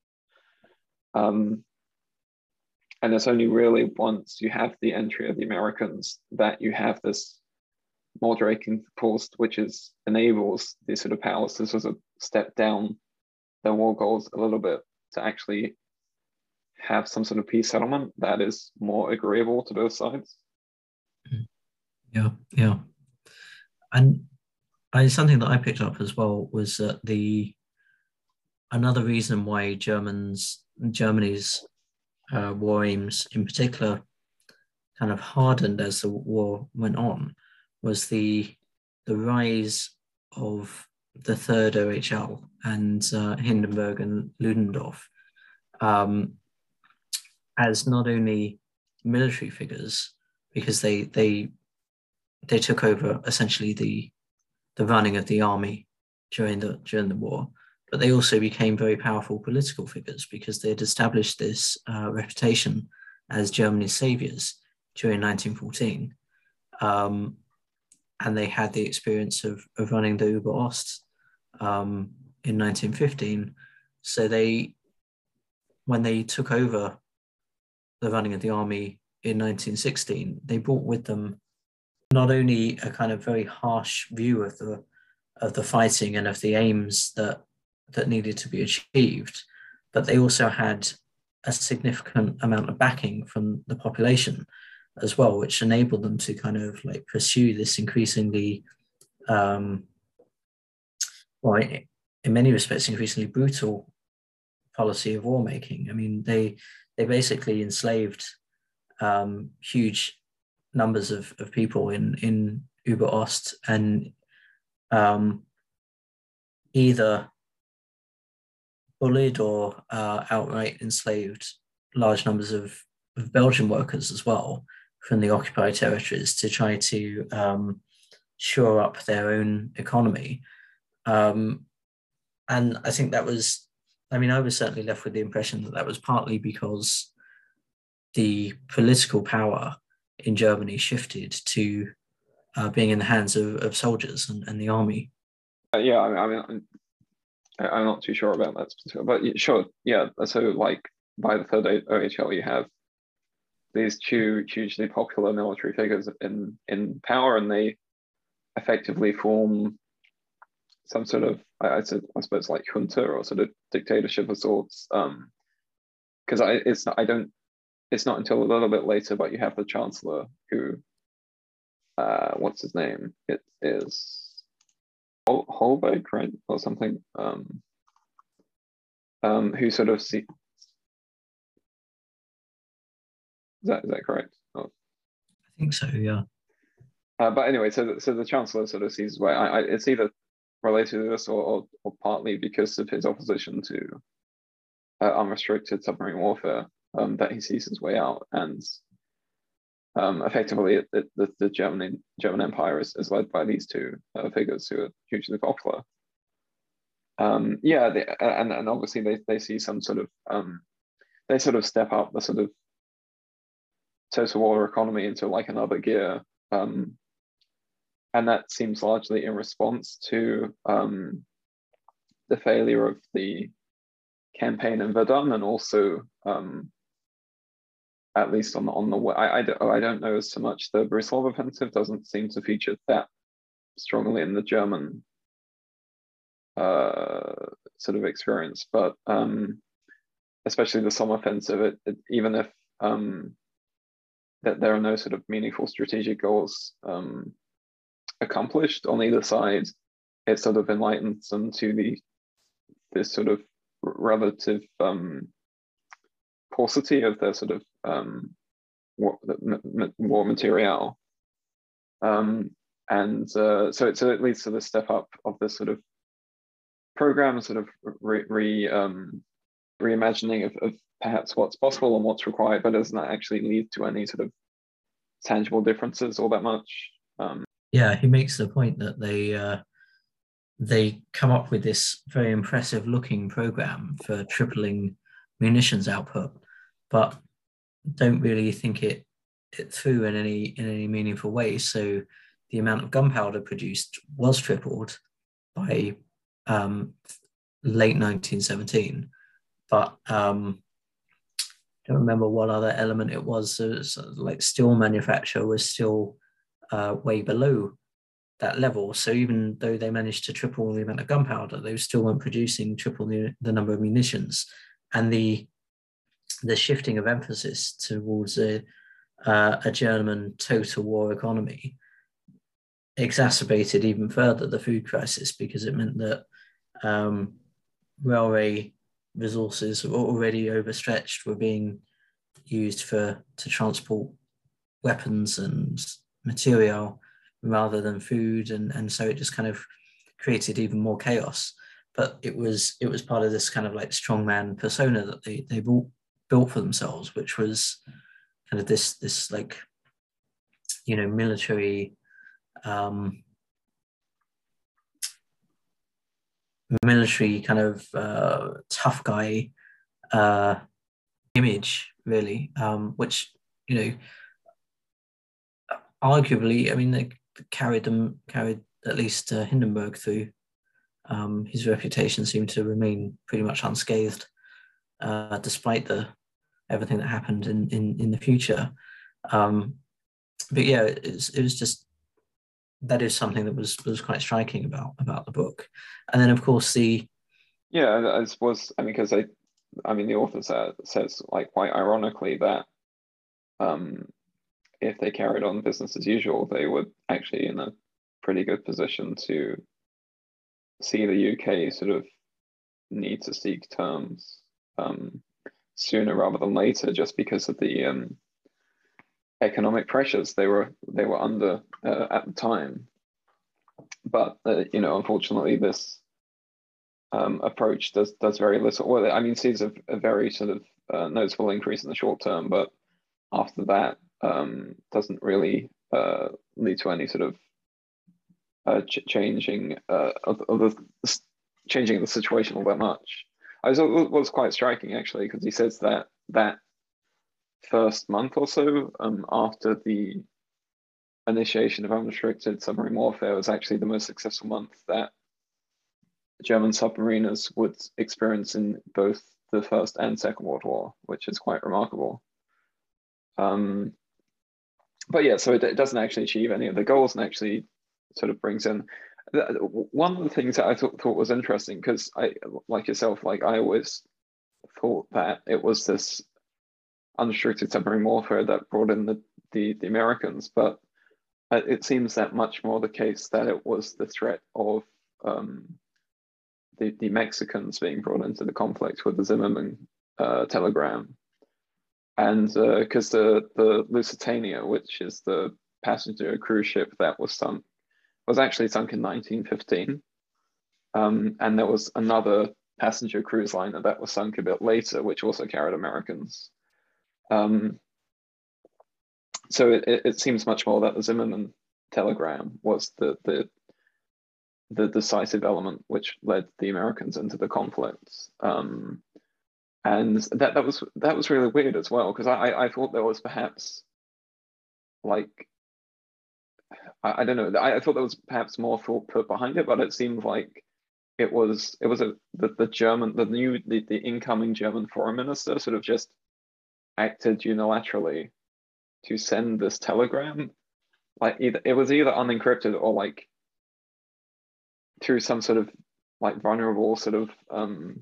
Um, and it's only really once you have the entry of the Americans that you have this moderating force, which is enables these sort of powers to sort of step down their war goals a little bit to actually have some sort of peace settlement that is more agreeable to both sides. Yeah, yeah. And I, something that I picked up as well was that the another reason why Germans Germany's uh, war aims in particular kind of hardened as the war went on was the the rise of the Third O H L and uh, Hindenburg and Ludendorff um, as not only military figures, because they they they took over essentially the the running of the army during the during the war, but they also became very powerful political figures because they had established this uh, reputation as Germany's saviors during nineteen fourteen. Um, and they had the experience of, of running the Oberst um, in nineteen fifteen. So they, when they took over the running of the army in nineteen sixteen, they brought with them not only a kind of very harsh view of the of the fighting and of the aims that that needed to be achieved, but they also had a significant amount of backing from the population as well, which enabled them to kind of like pursue this increasingly, um, well, in many respects, increasingly brutal policy of war making. I mean, they they basically enslaved um, huge numbers of, of people in in Oberst and um, either bullied or uh, outright enslaved large numbers of, of Belgian workers as well from the occupied territories to try to um, shore up their own economy. Um, and I think that was, I mean, I was certainly left with the impression that that was partly because the political power in Germany shifted to uh, being in the hands of, of soldiers and, and the army. Uh, yeah, I mean, I mean I'm, I'm not too sure about that specific, but sure, yeah. So like by the third O H L, you have these two hugely popular military figures in in power, and they effectively form some sort of, I, I suppose, like junta or sort of dictatorship of sorts. Um, because I it's not, I don't it's not until a little bit later, but you have the chancellor who, uh, what's his name? It is Hol- Holberg, right, or something. Um, um, who sort of see. Is that is that correct? Oh. I think so. Yeah. Uh, but anyway, so the, so the chancellor sort of sees where I, I, it's either related to this or, or, or partly because of his opposition to uh, unrestricted submarine warfare, um, that he sees his way out, and um, effectively it, it, the, the German German Empire is, is led by these two uh, figures who are hugely popular. Um, yeah, they, and and obviously they they see some sort of um, they sort of step up the sort of total war economy into like another gear. Um, and that seems largely in response to um, the failure of the campaign in Verdun, and also, um, at least on the on the I, I, don't, I don't know so much. The Brusilov offensive doesn't seem to feature that strongly in the German uh, sort of experience, but um, especially the Somme offensive, it, it, even if um, that there are no sort of meaningful strategic goals um, accomplished on either side, it sort of enlightens them to the this sort of relative um, paucity of their sort of um, war, war material. Um, and uh, so, it, so it leads to the step up of this sort of program, sort of re, re um, reimagining of, of perhaps what's possible and what's required, but doesn't actually lead to any sort of tangible differences all that much. Um, yeah, he makes the point that they uh, they come up with this very impressive looking program for tripling munitions output, but don't really think it it through in any in any meaningful way. So the amount of gunpowder produced was tripled by um, late nineteen seventeen, but um, I don't remember what other element it was. So, so like steel manufacture was still uh, way below that level. So even though they managed to triple the amount of gunpowder, they still weren't producing triple the, the number of munitions. And the the shifting of emphasis towards a uh, a German total war economy exacerbated even further the food crisis, because it meant that um, railway resources were already overstretched, were being used for to transport weapons and material rather than food, and and so it just kind of created even more chaos. But it was it was part of this kind of like strongman persona that they they built built for themselves, which was kind of this this like you know military um, military kind of uh, tough guy uh, image, really, um, which you know arguably, I mean, they carried them carried at least uh, Hindenburg through. Um, his reputation seemed to remain pretty much unscathed, uh, despite the everything that happened in in, in the future. Um, but yeah, it was, it was just that is something that was was quite striking about about the book. And then of course the yeah, I suppose, I mean, because I, I mean, the author says, says like quite ironically that um, if they carried on business as usual, they would actually in a pretty good position to see the U K sort of need to seek terms um, sooner rather than later, just because of the um, economic pressures they were they were under uh, at the time. But uh, you know, unfortunately, this um, approach does does very little. Well, I mean, sees a, a very sort of uh, noticeable increase in the short term, but after that, um, doesn't really uh, lead to any sort of uh, ch- changing uh, of, of the changing the situation all that much. I was it was quite striking actually, because he says that that first month or so um, after the initiation of unrestricted submarine warfare was actually the most successful month that German submariners would experience in both the First and Second World War, which is quite remarkable. Um, but yeah, so it, it doesn't actually achieve any of the goals, and actually sort of brings in one of the things that I thought, thought was interesting, because I, like yourself, like I always thought that it was this unrestricted submarine warfare that brought in the, the, the Americans, but it seems that much more the case that it was the threat of um, the, the Mexicans being brought into the conflict with the Zimmerman uh, telegram. And because uh, the, the Lusitania, which is the passenger cruise ship that was sunk, was actually sunk in nineteen fifteen. Um, and there was another passenger cruise liner that was sunk a bit later, which also carried Americans. Um, so it, it seems much more that the Zimmerman telegram was the, the, the decisive element which led the Americans into the conflict. Um, and that, that, was, that was really weird as well, because I, I thought there was perhaps like, I, I don't know, I, I thought there was perhaps more thought put behind it, but it seemed like it was it was a the, the German the new the, the incoming German foreign minister sort of just acted unilaterally to send this telegram. Like either it was either unencrypted or like through some sort of like vulnerable sort of um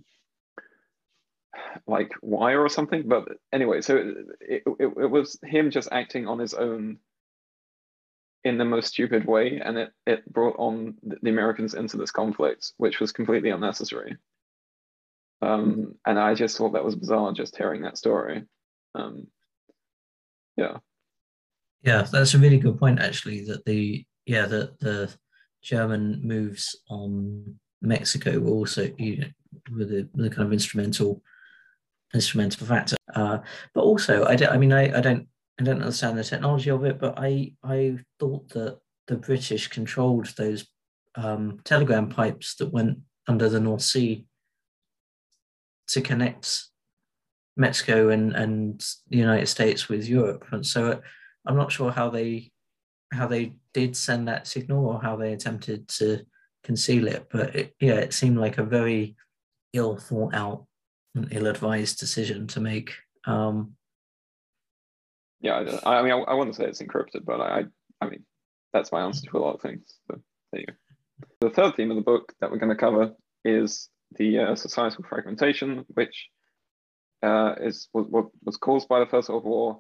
like wire or something. But anyway, so it, it, it was him just acting on his own in the most stupid way, and it, it brought on the Americans into this conflict, which was completely unnecessary. Um, and I just thought that was bizarre, just hearing that story. Um, yeah. Yeah, that's a really good point, actually, that the, yeah, that the German moves on Mexico were also, you know, were the, the kind of instrumental instrumental factor. Uh, but also, I, don't, I mean, I, I don't I don't understand the technology of it, but I I thought that the British controlled those um, telegram pipes that went under the North Sea to connect Mexico and, and the United States with Europe. And so I'm not sure how they how they did send that signal or how they attempted to conceal it. But it, yeah, it seemed like a very ill thought out and ill advised decision to make. Um, yeah, I, I mean, I, I wouldn't say it's encrypted, but I, I mean, that's my answer to a lot of things. So there you go. The third theme of the book that we're going to cover is the uh, societal fragmentation, which uh, is what was caused by the First World War,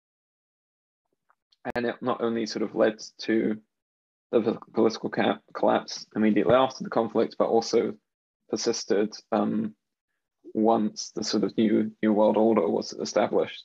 and it not only sort of led to the political cap collapse immediately after the conflict, but also persisted um, once the sort of new new world order was established.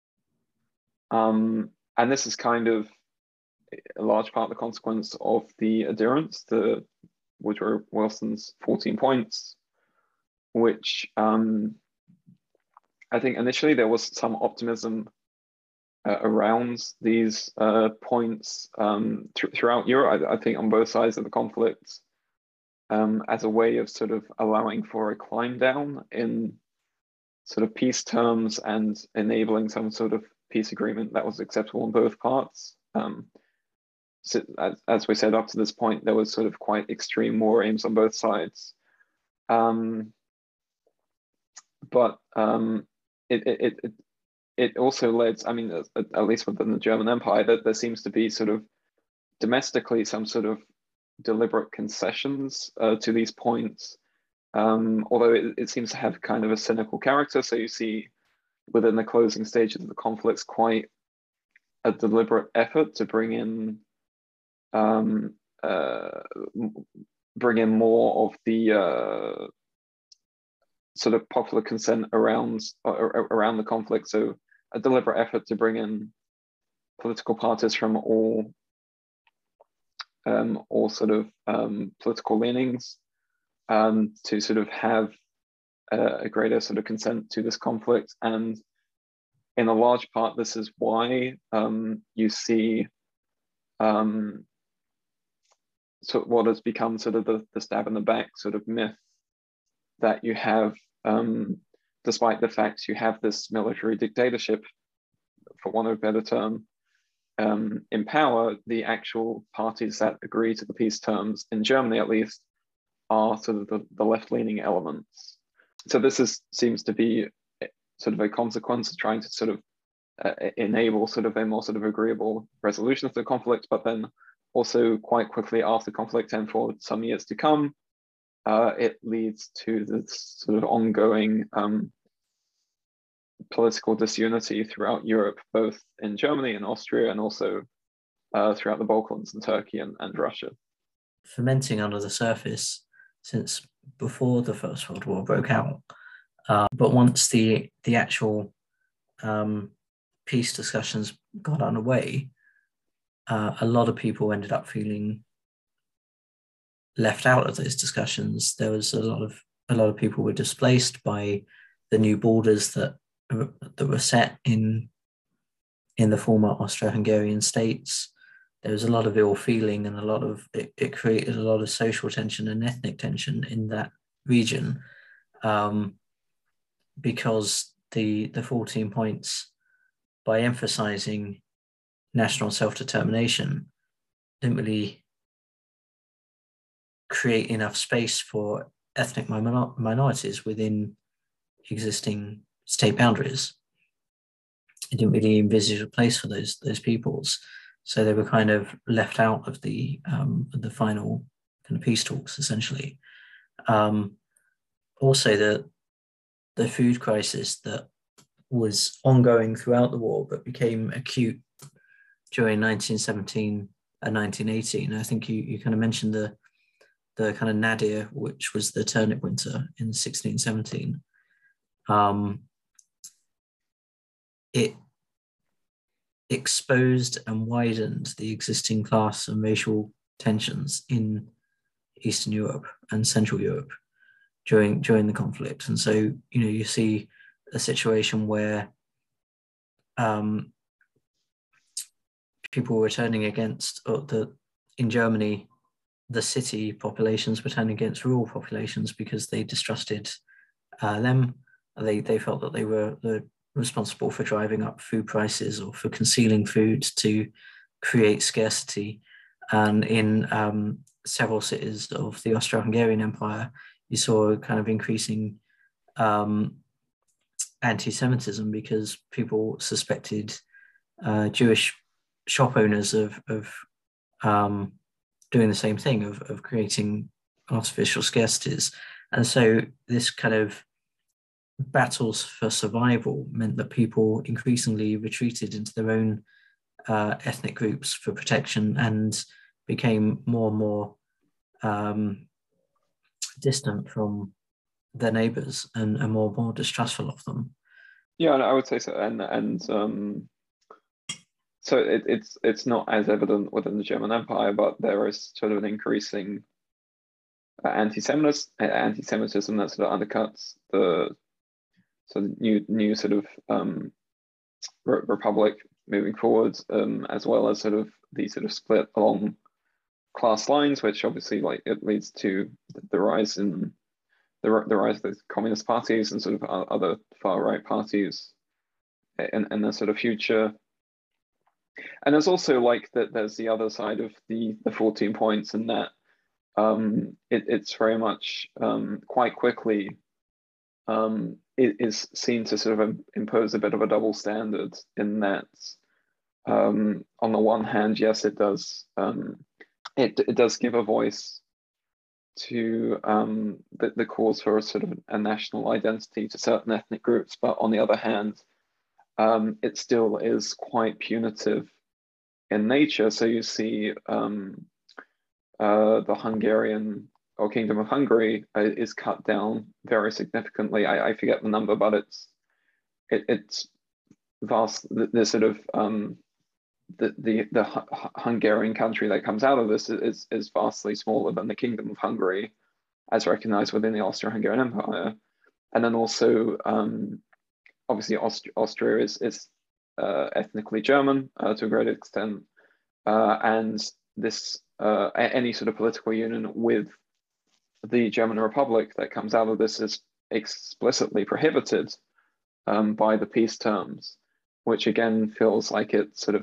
Um, and this is kind of a large part of the consequence of the adherence to Woodrow Wilson's fourteen points, which um, I think initially there was some optimism uh, around these uh, points um, th throughout Europe, I, I think on both sides of the conflict, um, as a way of sort of allowing for a climb down in sort of peace terms and enabling some sort of peace agreement that was acceptable in both parts. Um, so as, as we said, up to this point, there was sort of quite extreme war aims on both sides. Um, but um, it, it, it, it also led, I mean, at, at least within the German Empire, that there seems to be sort of domestically some sort of deliberate concessions uh, to these points, um, although it, it seems to have kind of a cynical character. So you see within the closing stages of the conflicts quite a deliberate effort to bring in um, uh, bring in more of the uh, sort of popular consent around uh, around the conflict. So a deliberate effort to bring in political parties from all um, all sort of um, political leanings um, to sort of have a, a greater sort of consent to this conflict. And in a large part, this is why um, you see um, so what has become sort of the, the stab in the back sort of myth that you have, um, despite the fact you have this military dictatorship, for want of a better term, um, in power, the actual parties that agree to the peace terms, in Germany at least, are sort of the, the left-leaning elements. So this is seems to be sort of a consequence of trying to sort of uh, enable sort of a more sort of agreeable resolution of the conflict, but then also quite quickly after conflict and for some years to come, uh, it leads to this sort of ongoing um, political disunity throughout Europe, both in Germany and Austria, and also uh, throughout the Balkans and Turkey and, and Russia. Fermenting under the surface since before the First World War broke out. Uh, but once the, the actual um, peace discussions got underway, uh, a lot of people ended up feeling left out of those discussions. There was a lot of a lot of people were displaced by the new borders that that were set in in the former Austro-Hungarian states. There was a lot of ill feeling, and a lot of it, it created a lot of social tension and ethnic tension in that region, um, because the the fourteen points, by emphasizing national self-determination, didn't really create enough space for ethnic minor- minorities within existing state boundaries. It didn't really envisage a place for those those peoples, so they were kind of left out of the um, the final kind of peace talks, essentially. Um, also, the the food crisis that was ongoing throughout the war but became acute during nineteen seventeen and nineteen eighteen. I think you you kind of mentioned the the kind of nadir, which was the turnip winter in sixteen seventeen. Um, it exposed and widened the existing class and racial tensions in Eastern Europe and Central Europe during during the conflict. And so, you know, you see a situation where um, people were turning against, or the in Germany, the city populations were turning against rural populations because they distrusted uh, them. They they felt that they were the responsible for driving up food prices or for concealing food to create scarcity. And in um, several cities of the Austro-Hungarian Empire, you saw a kind of increasing um, anti-Semitism because people suspected uh, Jewish shop owners of, of um, doing the same thing, of, of creating artificial scarcities. And so this kind of battles for survival meant that people increasingly retreated into their own uh, ethnic groups for protection and became more and more um, distant from their neighbors and, and more and more distrustful of them. Yeah, I would say so. And and um, so it, it's it's not as evident within the German Empire, but there is sort of an increasing uh, anti-Semitism, anti-Semitism that sort of undercuts the sort of new new sort of um, re- republic moving forward, um, as well as sort of the sort of split along class lines, which obviously like it leads to the rise in the, the rise of the communist parties and sort of other far right parties in, in the sort of future. And there's also like that there's the other side of the the fourteen points, and that um, it, it's very much um, quite quickly um, it is seen to sort of impose a bit of a double standard in that um, on the one hand, yes, it does um, it, it does give a voice to um, the, the cause for a sort of a national identity to certain ethnic groups, but on the other hand, um, it still is quite punitive in nature. So you see um, uh, the Hungarian or Kingdom of Hungary uh, is cut down very significantly. I, I forget the number, but it's it, it's vast. The, the sort of um, the the the H- Hungarian country that comes out of this is is vastly smaller than the Kingdom of Hungary, as recognized within the Austro-Hungarian Empire. And then also, um, obviously, Aust- Austria is is uh, ethnically German uh, to a great extent, uh, and this uh, any sort of political union with the German Republic that comes out of this is explicitly prohibited um, by the peace terms, which again feels like it sort of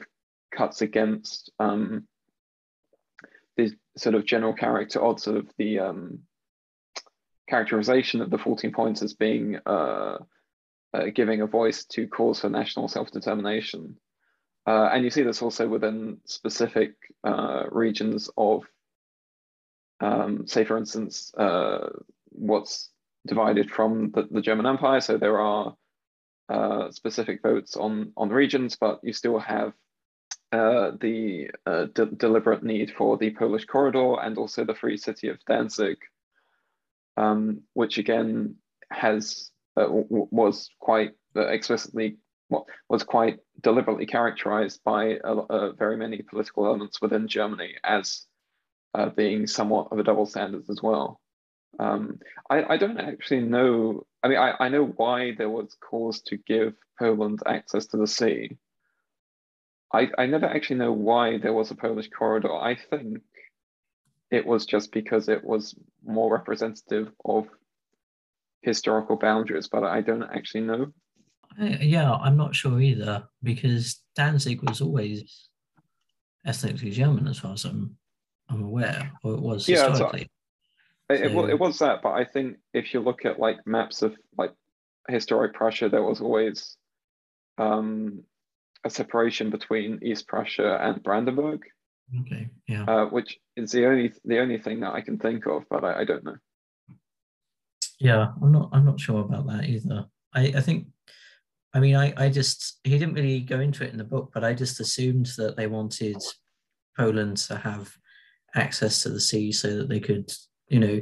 cuts against um, the sort of general character or sort of the um, characterization of the fourteen points as being uh, uh, giving a voice to calls for national self-determination. Uh, and you see this also within specific uh, regions of, um, say, for instance, uh, what's divided from the, the German Empire. So there are uh, specific votes on, on regions, but you still have uh, the uh, de deliberate need for the Polish corridor and also the free city of Danzig, um, which again has uh, was quite uh, explicitly well, was quite deliberately characterized by uh, uh, very many political elements within Germany as uh, being somewhat of a double standard as well. Um, I, I don't actually know. I mean, I, I know why there was cause to give Poland access to the sea. I, I never actually know why there was a Polish corridor. I think it was just because it was more representative of historical boundaries, but I don't actually know. I, yeah, I'm not sure either, because Danzig was always ethnically German, as far as I'm I'm aware, or it was Yeah, so historically. it, So, it, was, it was that, but I think if you look at like maps of like historic Prussia, there was always um, a separation between East Prussia and Brandenburg. okay, yeah, uh, which is the only the only thing that I can think of, but I, I don't know. yeah. I'm not I'm not sure about that either. I I think. I mean, I, I just, he didn't really go into it in the book, but I just assumed that they wanted Poland to have access to the sea so that they could, you know,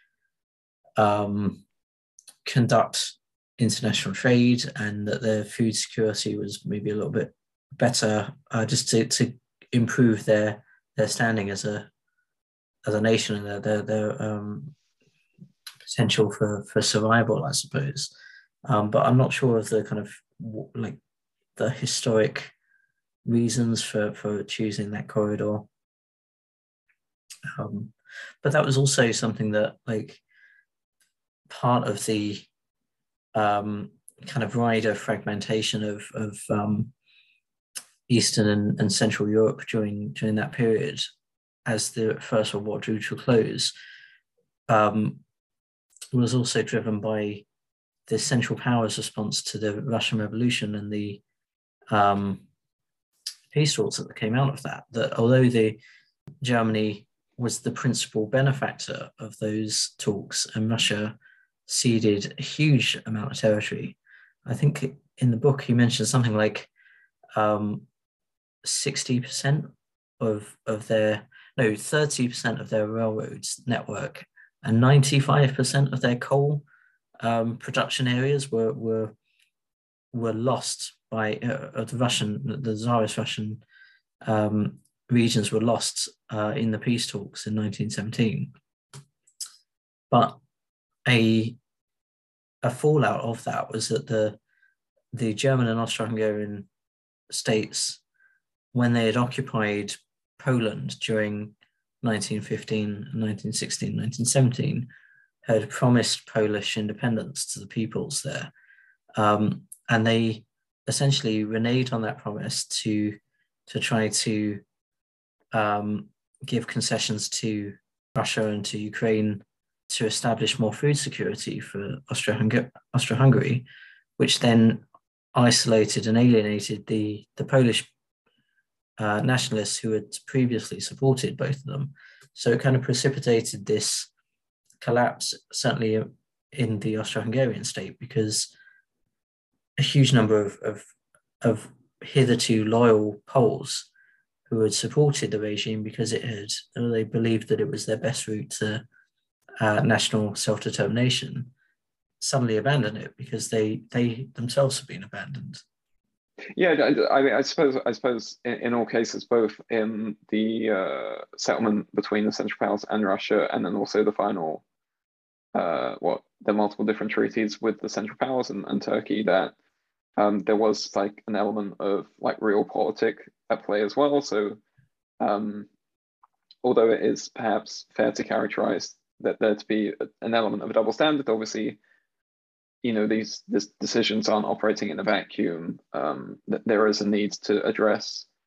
um, conduct international trade, and that their food security was maybe a little bit better, uh, just to, to improve their their standing as a as a nation and their their, their um, potential for for survival, I suppose. Um, but I'm not sure of the kind of like the historic reasons for for choosing that corridor. Um, but that was also something that, like, part of the um, kind of wider fragmentation of of um, Eastern and, and Central Europe during during that period, as the First World War drew to a close, um, was also driven by the Central Powers' response to the Russian Revolution and the um, peace talks that came out of that. That although the Germany was the principal benefactor of those talks, and Russia ceded a huge amount of territory. I think in the book he mentioned something like um, sixty percent of of their no thirty percent of their railroads network and ninety-five percent of their coal um, production areas were were were lost by uh, the Russian the Tsarist Russian um, regions were lost uh, in the peace talks in nineteen seventeen. But a a fallout of that was that the the German and Austro-Hungarian states, when they had occupied Poland during nineteen fifteen, nineteen sixteen, nineteen seventeen, had promised Polish independence to the peoples there. Um, and they essentially reneged on that promise to, to try to um, give concessions to Russia and to Ukraine to establish more food security for Austro-Hungary, which then isolated and alienated the, the Polish uh, nationalists who had previously supported both of them. So it kind of precipitated this collapse, certainly in the Austro-Hungarian state, because a huge number of, of, of hitherto loyal Poles who had supported the regime because it had, they believed that it was their best route to uh, national self-determination, suddenly abandoned it because they they themselves have been abandoned. Yeah, I mean, I suppose I suppose in, in all cases, both in the uh, settlement between the Central Powers and Russia, and then also the final, uh, what the multiple different treaties with the Central Powers and, and Turkey, that um, there was like an element of like realpolitik at play as well. So, um, although it is perhaps fair to characterize that there to be an element of a double standard, obviously, you know, these, these decisions aren't operating in a vacuum. Um, that there is a need to address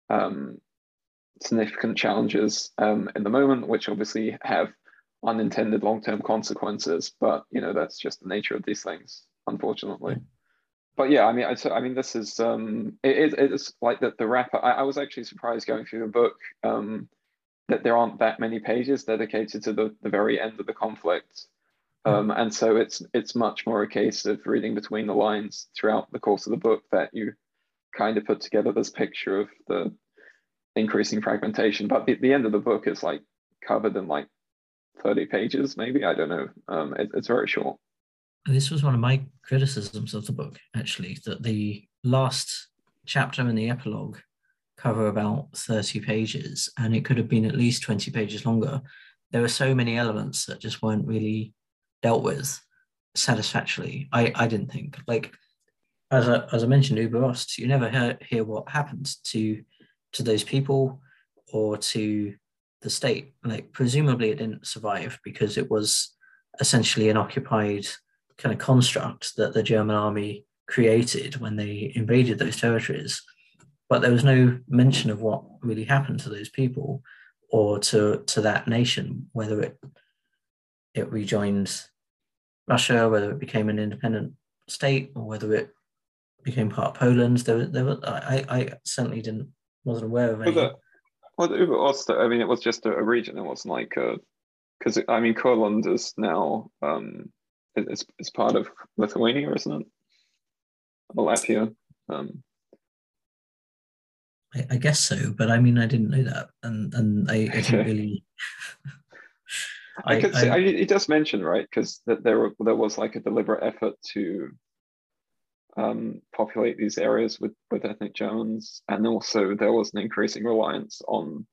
um, significant challenges um, in the moment, which obviously have unintended long-term consequences. But you know, that's just the nature of these things, unfortunately. But yeah, I mean, I, I mean, this is um, it, it is like the the wrap. I, I was actually surprised going through the book um, that there aren't that many pages dedicated to the the very end of the conflict. Um, and so it's it's much more a case of reading between the lines throughout the course of the book that you kind of put together this picture of the increasing fragmentation. But the, the end of the book is like covered in like thirty pages, maybe. I don't know. Um, it, it's very short. This was one of my criticisms of the book, actually, that the last chapter and the epilogue cover about thirty pages, and it could have been at least twenty pages longer. There were so many elements that just weren't really dealt with satisfactorily. I, I didn't think. Like, as I, as I mentioned, Uber Ost, you never hear, hear what happened to to those people or to the state. Like, presumably it didn't survive because it was essentially an occupied kind of construct that the German army created when they invaded those territories. But there was no mention of what really happened to those people or to, to that nation, whether it it rejoined Russia, whether it became an independent state, or whether it became part of Poland. There, was, there was, I, I certainly didn't wasn't aware of any. Well, the, well, the Uber Ost, I mean, it was just a, a region. It wasn't like a because I mean, Courland is now um, it's it's part of Lithuania, isn't it? Or Latvia. Um, I, I guess so, but I mean, I didn't know that, and and I, I didn't really. I, I could say I, it does mention, right, because that there were, there was like a deliberate effort to um, populate these areas with with ethnic Germans, and also there was an increasing reliance on,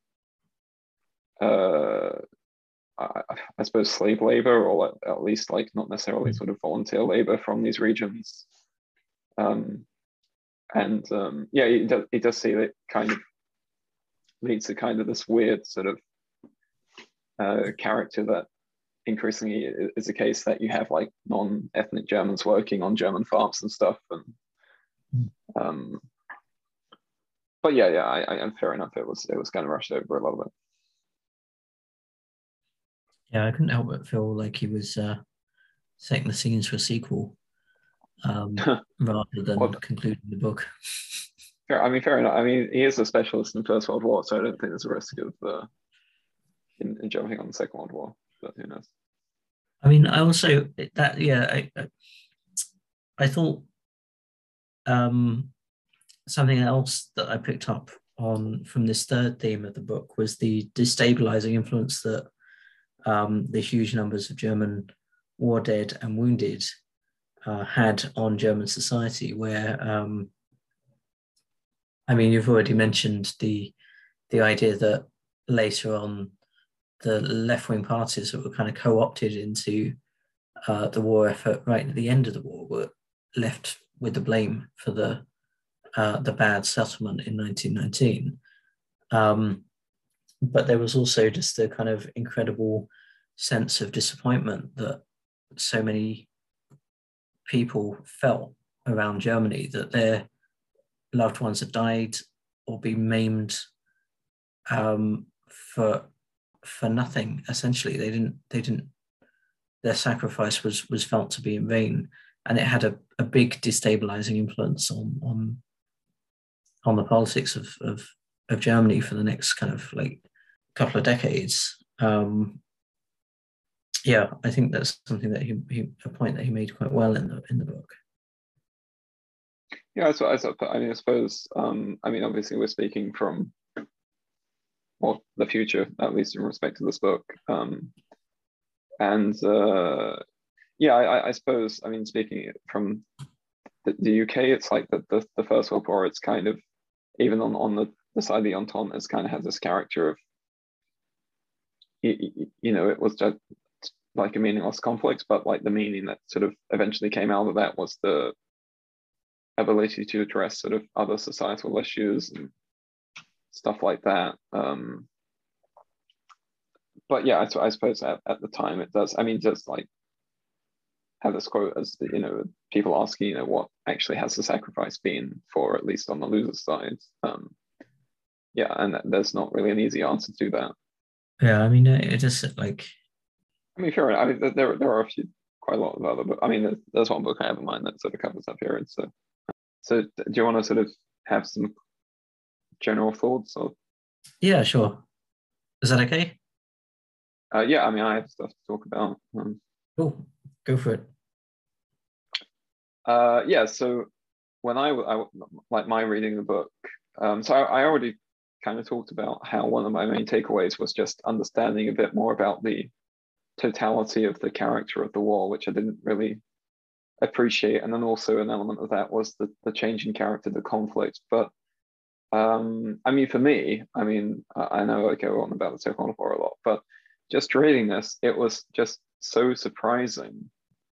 uh, I, I suppose, slave labor, or at, at least like not necessarily sort of volunteer labor from these regions. Um, and um, yeah, it does, it does see that kind of leads to kind of this weird sort of uh, character that increasingly is the case that you have like non-ethnic Germans working on German farms and stuff. And um, but yeah, yeah, I, I, fair enough. It was it was kind of rushed over a little bit. Yeah, I couldn't help but feel like he was uh, setting the scenes for a sequel um, rather than well, concluding the book. Fair, I mean, fair enough. I mean, he is a specialist in the First World War, so I don't think there's a risk of uh, in, in jumping on the Second World War. But who knows? I mean, I also that yeah, I I, I thought um, something else that I picked up on from this third theme of the book was the destabilizing influence that um, the huge numbers of German war dead and wounded uh, had on German society. Where um, I mean, you've already mentioned the the idea that later on the left-wing parties that were kind of co-opted into uh, the war effort right at the end of the war were left with the blame for the uh, the bad settlement in nineteen nineteen. Um, but there was also just a kind of incredible sense of disappointment that so many people felt around Germany, that their loved ones had died or been maimed um, for for nothing. Essentially, they didn't they didn't their sacrifice was was felt to be in vain, and it had a, a big destabilizing influence on on on the politics of, of of Germany for the next kind of like couple of decades. Um, yeah, I think that's something that he, he a point that he made quite well in the in the book. Yeah, that's what I thought. I mean, I suppose. Um, I mean, obviously, we're speaking from well, the future, at least in respect to this book. Um, and uh, yeah, I, I suppose. I mean, speaking from the, the U K, it's like the, the the First World War. It's kind of even on on the, the side of the Entente, it's kind of has this character of you, you know, it was just like a meaningless conflict, but like the meaning that sort of eventually came out of that was the ability to address sort of other societal issues and stuff like that. Um, but yeah, I, I suppose at, at the time it does. I mean, just like have this quote as the, you know, people asking, you know, what actually has the sacrifice been for, at least on the loser side. Um, yeah, and there's not really an easy answer to that. Yeah, I mean, uh, it just like, I mean, fair enough. I mean, there there are a few, quite a lot of other, but I mean, there's, there's one book I have in mind that sort of covers that period. So, so do you want to sort of have some general thoughts? Or yeah, sure. Is that okay? uh, yeah, I mean, I have stuff to talk about. Um, Cool. Go for it. uh, yeah, so when I, I like my reading the book, um, so I, I already kind of talked about how one of my main takeaways was just understanding a bit more about the totality of the character of the war, which I didn't really appreciate. And then also an element of that was the, the change in character, the conflict. But um, I mean, for me, I mean, I know I go on about the Second World War a lot, but just reading this, it was just so surprising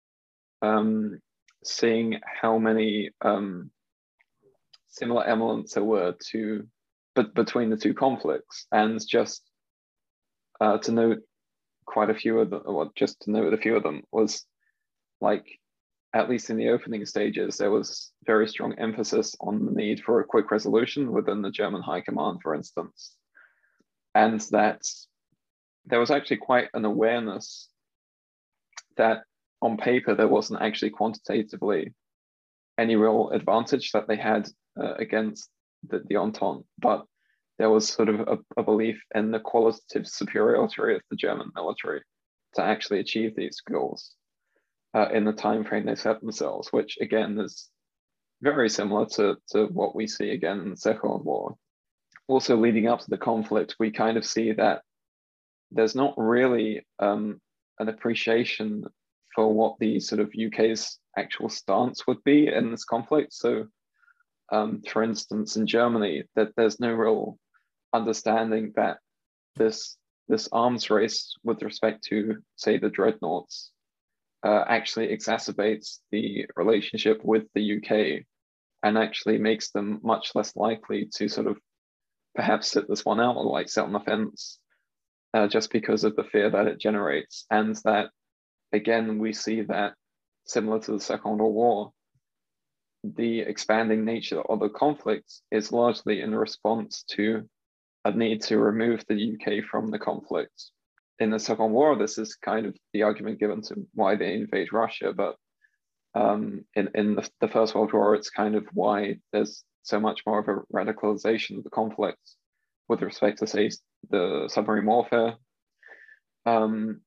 um, seeing how many um, similar elements there were to but between the two conflicts, and just uh, to note quite a few of them, or just to note a few of them, was like, at least in the opening stages, there was very strong emphasis on the need for a quick resolution within the German High Command, for instance, and that there was actually quite an awareness that on paper there wasn't actually quantitatively any real advantage that they had uh, against the, the Entente, but there was sort of a, a belief in the qualitative superiority of the German military to actually achieve these goals uh, in the time frame they set themselves, which again is very similar to, to what we see again in the Second World War. Also, leading up to the conflict, we kind of see that there's not really um, an appreciation for what the sort of U K's actual stance would be in this conflict. So, um, for instance, in Germany, that there's no real understanding that this this arms race with respect to, say, the dreadnoughts uh, actually exacerbates the relationship with the U K and actually makes them much less likely to sort of perhaps sit this one out or like sit on the fence uh, just because of the fear that it generates. And that, again, we see that similar to the Second World War, the expanding nature of the conflict is largely in response to a need to remove the U K from the conflict. In the Second War, this is kind of the argument given to why they invade Russia, but um, in, in the, the First World War, it's kind of why there's so much more of a radicalization of the conflict with respect to, say, the submarine warfare. Um,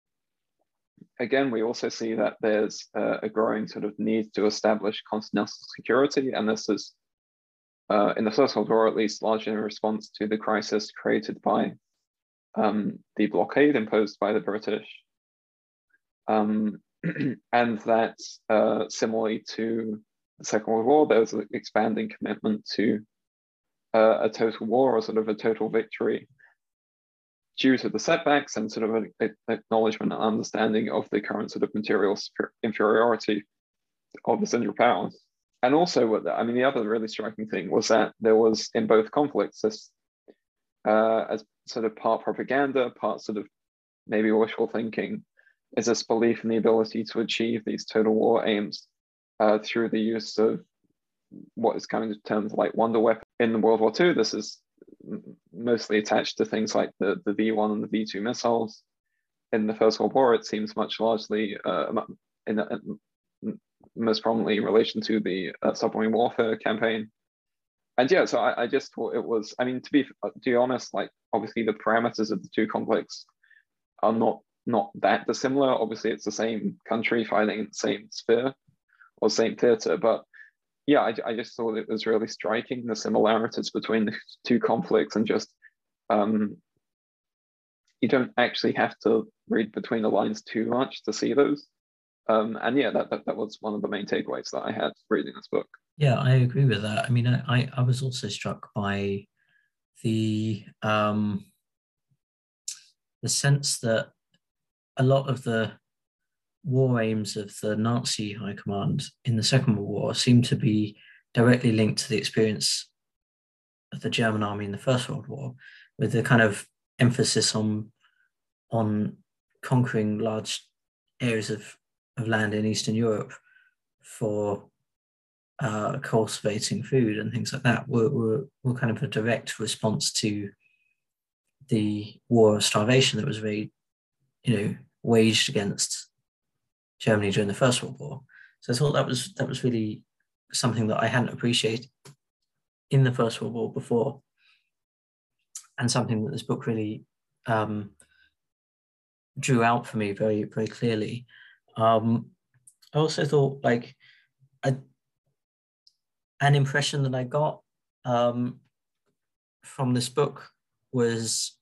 again, we also see that there's uh, a growing sort of need to establish continental security, and this is, uh, in the First World War at least, largely in response to the crisis created by um, the blockade imposed by the British. Um, and that, uh, similarly to the Second World War, there was an expanding commitment to uh, a total war or sort of a total victory due to the setbacks and sort of an acknowledgement and understanding of the current sort of material inferiority of the Central Powers. And also, I mean, the other really striking thing was that there was in both conflicts this, uh, as sort of part propaganda, part sort of maybe wishful thinking, is this belief in the ability to achieve these total war aims uh, through the use of what is coming to terms like wonder weapon. In World War Two, this is mostly attached to things like the, the V one and the V two missiles. In the First World War, it seems much largely, uh, in, in most prominently in relation to the uh, submarine warfare campaign. And yeah, so I, I just thought it was, I mean, to be, to be honest, like obviously the parameters of the two conflicts are not not that dissimilar. Obviously, it's the same country fighting in the same sphere or same theater, but yeah, I, I just thought it was really striking the similarities between the two conflicts, and just um, you don't actually have to read between the lines too much to see those. Um, and yeah, that, that that was one of the main takeaways that I had reading this book. Yeah, I agree with that. I mean, I, I was also struck by the um, the sense that a lot of the war aims of the Nazi high command in the Second World War seem to be directly linked to the experience of the German army in the First World War, with the kind of emphasis on on conquering large areas of, of land in Eastern Europe for uh, cultivating food and things like that were, were, were kind of a direct response to the war of starvation that was very, you know, waged against Germany during the First World War. So I thought that was that was really something that I hadn't appreciated in the First World War before, and something that this book really um, drew out for me very, very clearly. Um, I also thought, like, a, an impression that I got um, from this book was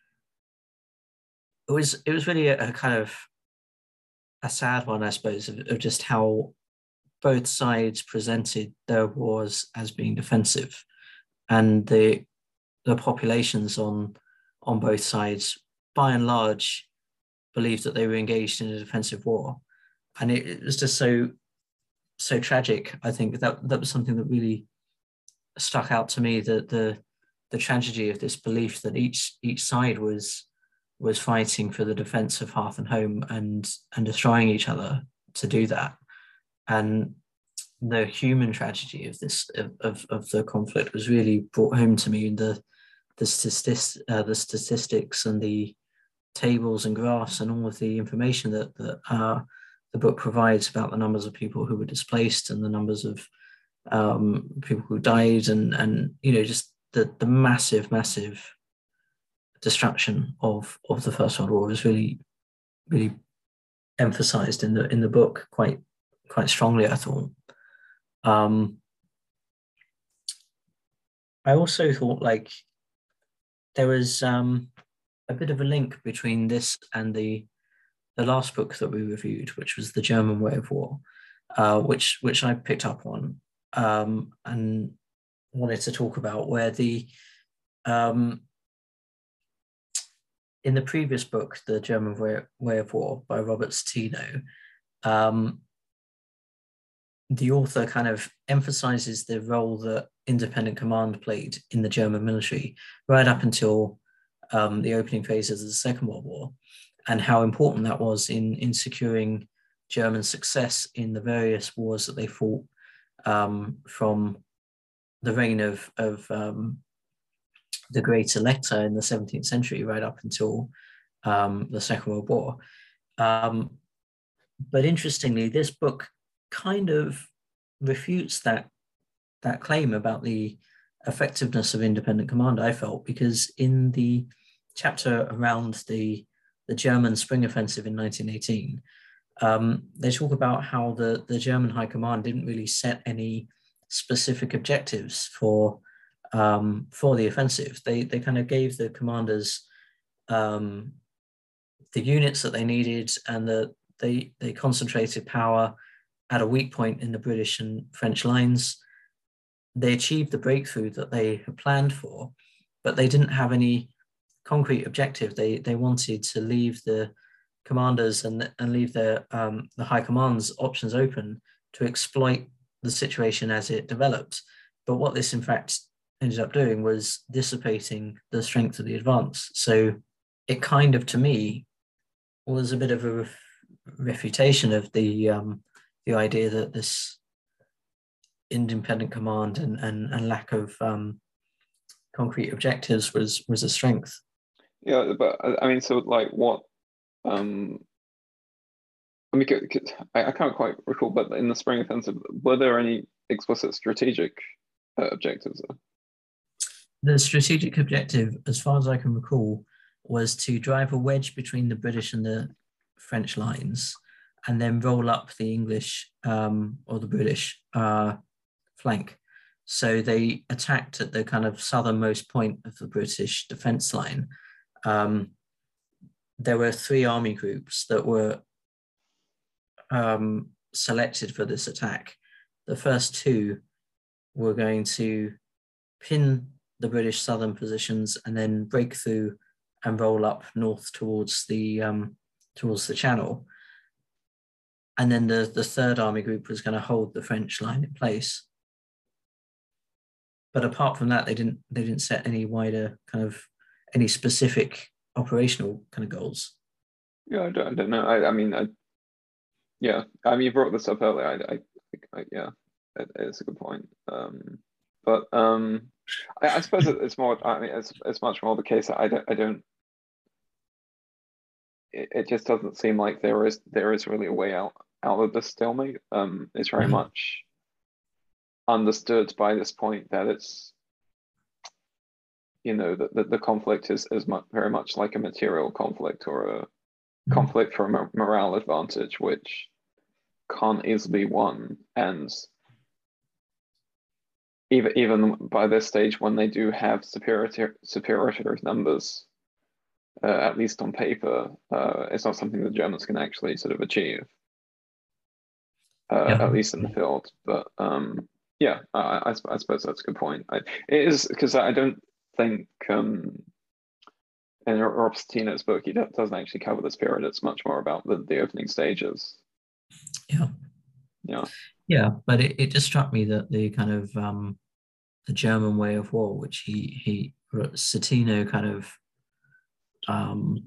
it was it was really a, a kind of a sad one, I suppose, of, of just how both sides presented their wars as being defensive, and the the populations on on both sides, by and large, believed that they were engaged in a defensive war, and it, it was just so so tragic. I think that that was something that really stuck out to me, that the the tragedy of this belief that each each side was was fighting for the defense of hearth and home, and and destroying each other to do that. And the human tragedy of this of, of, of the conflict was really brought home to me in the the, statist, uh, the statistics and the tables and graphs and all of the information that, that uh, the book provides about the numbers of people who were displaced and the numbers of um, people who died, and and you know, just the the massive massive destruction of of the First World War is really really emphasized in the in the book quite quite strongly, I thought. Um, I also thought, like, there was um, a bit of a link between this and the the last book that we reviewed, which was The German Way of War, uh, which which I picked up on um, and wanted to talk about, where the um, in the previous book, The German Way, Way of War by Robert Citino, um, the author kind of emphasizes the role that independent command played in the German military right up until um, the opening phases of the Second World War, and how important that was in, in securing German success in the various wars that they fought um, from the reign of, of um, the Great Elector in the seventeenth century right up until um, the Second World War. Um, but interestingly, this book kind of refutes that that claim about the effectiveness of independent command, I felt, because in the chapter around the the German spring offensive in nineteen eighteen, um, they talk about how the, the German High Command didn't really set any specific objectives for um, for the offensive. They they kind of gave the commanders um, the units that they needed, and the they they concentrated power at a weak point in the British and French lines. They achieved the breakthrough that they had planned for, but they didn't have any concrete objective. They they wanted to leave the commanders and, and leave their um, the high command's options open to exploit the situation as it developed. But what this in fact ended up doing was dissipating the strength of the advance. So it kind of, to me, was a bit of a ref- refutation of the um, the idea that this independent command and, and, and lack of um, concrete objectives was was a strength. Yeah, but I mean, so like what? Um, I mean, I, I can't quite recall, but in the spring offensive, were there any explicit strategic uh, objectives there? The strategic objective, as far as I can recall, was to drive a wedge between the British and the French lines, and then roll up the English um, or the British uh, flank. So they attacked at the kind of southernmost point of the British defence line. Um, there were three army groups that were um, selected for this attack. The first two were going to pin the British southern positions and then break through and roll up north towards the um, towards the Channel. And then the, the third army group was going to hold the French line in place. But apart from that, they didn't they didn't set any wider kind of any specific operational kind of goals. Yeah, I don't, I don't know. I, I mean, I, yeah, I mean, you brought this up earlier. I, I, I yeah, it, it's a good point. Um, but um, I, I suppose it's more. I mean, it's it's much more the case that I don't. I don't. It, it just doesn't seem like there is there is really a way out out of this stalemate. Um, it's very Mhm. much understood by this point that it's, you know, that the, the conflict is is much, very much like a material conflict or a Mhm. conflict for a morale advantage, which can't easily be won. And even even by this stage, when they do have superior superior numbers, uh, at least on paper, uh, it's not something the Germans can actually sort of achieve, uh, Yeah. at least in the field. But um, yeah, I, I, I suppose that's a good point. I, it is, because I don't think um, in Rob Cetino's book, he doesn't actually cover this period. It's much more about the, the opening stages. Yeah. Yeah. Yeah. But it, it just struck me that the kind of um, the German way of war, which he he Cetino kind of um,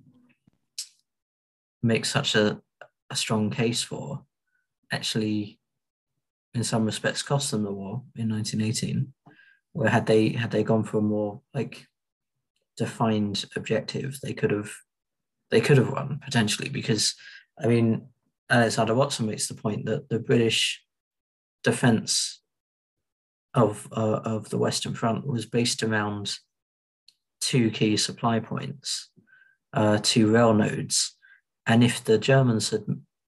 makes such a, a strong case for, actually, in some respects, cost them the war in nineteen eighteen. Where had they had they gone for a more like defined objective, they could have they could have won potentially. Because I mean, Alexander Watson makes the point that the British defense of uh, of the Western Front was based around two key supply points, uh, two rail nodes, and if the Germans had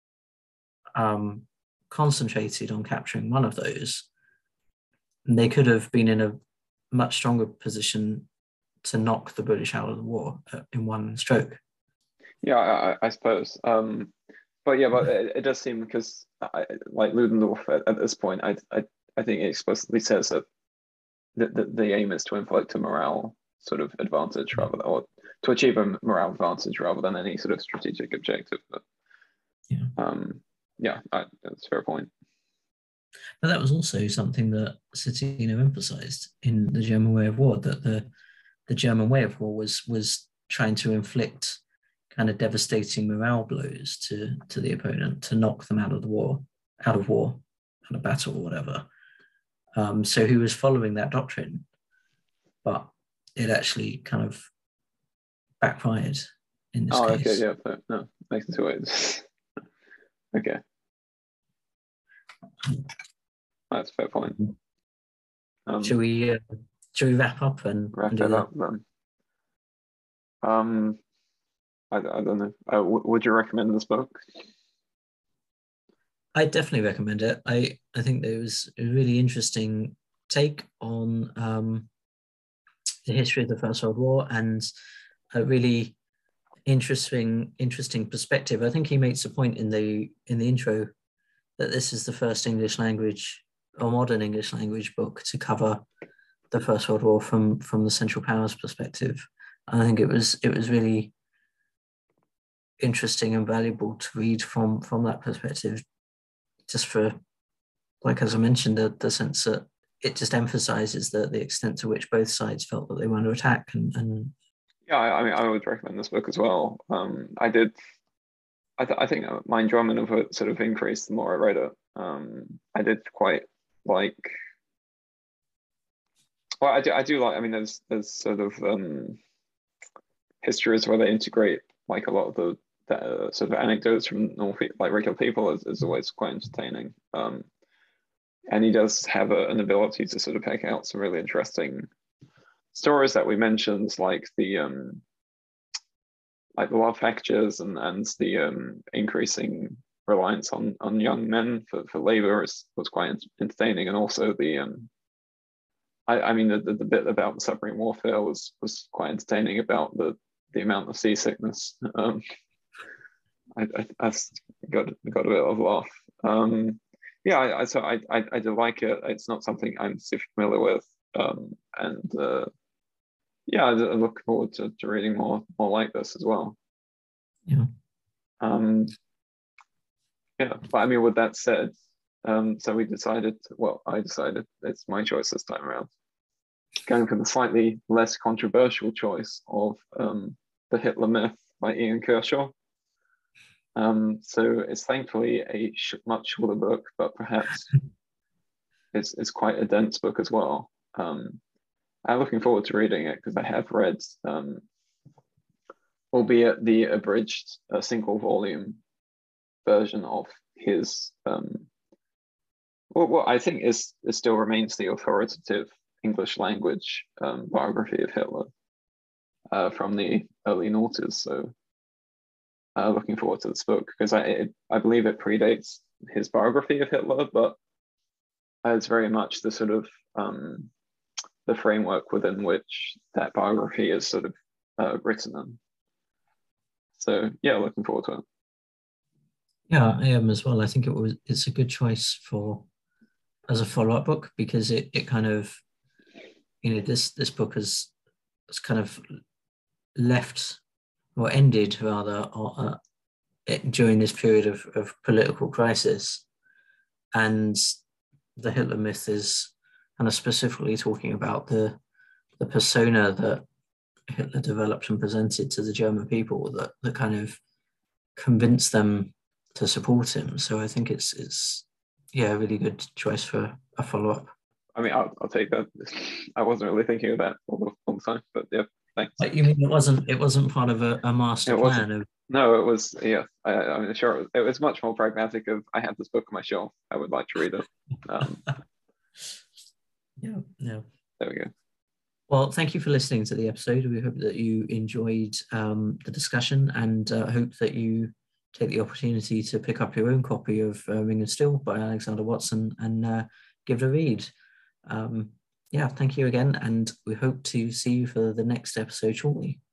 um, concentrated on capturing one of those, they could have been in a much stronger position to knock the British out of the war in one stroke. Yeah, I, I suppose. Um, but yeah, but it, it does seem, because I, like Ludendorff at, at this point, I, I I think it explicitly says that the, the, the aim is to inflict a morale sort of advantage rather than, or to achieve a morale advantage rather than any sort of strategic objective. But Yeah. um, yeah, I, that's a fair point. But that was also something that Cetino emphasized in the German way of war, that the, the German way of war was was trying to inflict kind of devastating morale blows to, to the opponent to knock them out of the war, out of war, out of battle or whatever. Um, so he was following that doctrine, but it actually kind of backfired in this Oh, okay, case. yeah, but no, makes it two ways. Okay, that's a fair point. Um, Shall we uh, shall we wrap up and, wrap and do it the up then. Um, I, I don't know. Uh, w- would you recommend this book? I definitely recommend it. I, I think there was a really interesting take on um, the history of the First World War, and a really interesting interesting perspective. I think he makes a point in the in the intro that this is the first English language or modern English language book to cover the First World War from from the Central Powers perspective. And I think it was it was really interesting and valuable to read from from that perspective, just for, like as I mentioned, the, the sense that it just emphasizes the the extent to which both sides felt that they were under attack. And, and Yeah, I, I mean, I would recommend this book as well. Um, I did. I, th- I think my enjoyment of it sort of increased the more I read it. Um, I did quite like. Well, I do. I do like. I mean, there's there's sort of um, histories where they integrate like a lot of the, the uh, sort of anecdotes from normal pe- like regular people is, is always quite entertaining. Um, and he does have a, an ability to sort of pick out some really interesting stories that we mentioned, like the um, like the war packages and and the um, increasing reliance on on young men for, for labor is, was quite entertaining, and also the um, I, I mean the, the, the bit about the submarine warfare was was quite entertaining, about the the amount of seasickness. Um, I, I, I got got a bit of a laugh. Um, yeah, I, I so I, I I do like it. It's not something I'm super familiar with, um, and uh, yeah, I, I look forward to, to reading more more like this as well. yeah, Um, yeah, but I mean, with that said, um, so we decided. Well, I decided it's my choice this time around. Going for the slightly less controversial choice of um, The Hitler Myth by Ian Kershaw. Um, so it's thankfully a sh- much shorter book, but perhaps it's, it's quite a dense book as well. Um, I'm looking forward to reading it because I have read, um, albeit the abridged uh, single volume version of his, um, well, what I think is, is still remains the authoritative English language um, biography of Hitler uh, from the early noughties. So uh, looking forward to this book because I it, I believe it predates his biography of Hitler, but it's very much the sort of um, the framework within which that biography is sort of uh, written in. So yeah, looking forward to it. Yeah, I am as well. I think it was it's a good choice for as a follow-up book because it it kind of, you know, this this book has, has kind of left or ended rather uh, during this period of, of political crisis, and the Hitler myth is kind of specifically talking about the the persona that Hitler developed and presented to the German people that that kind of convinced them to support him. So I think it's it's yeah a really good choice for a follow-up. I mean, I'll, I'll take that. I wasn't really thinking of that all the, all the time, but yeah, thanks. Like, you mean it wasn't it wasn't part of a, a master it plan of? No, it was, yeah, I, I mean, sure, it was, it was much more pragmatic of, I have this book on my shelf, I would like to read it. Um, yeah, yeah. There we go. Well, thank you for listening to the episode. We hope that you enjoyed um, the discussion, and uh, hope that you take the opportunity to pick up your own copy of uh, Ring of Steel by Alexander Watson and uh, give it a read. Um, yeah, thank you again, and we hope to see you for the next episode shortly.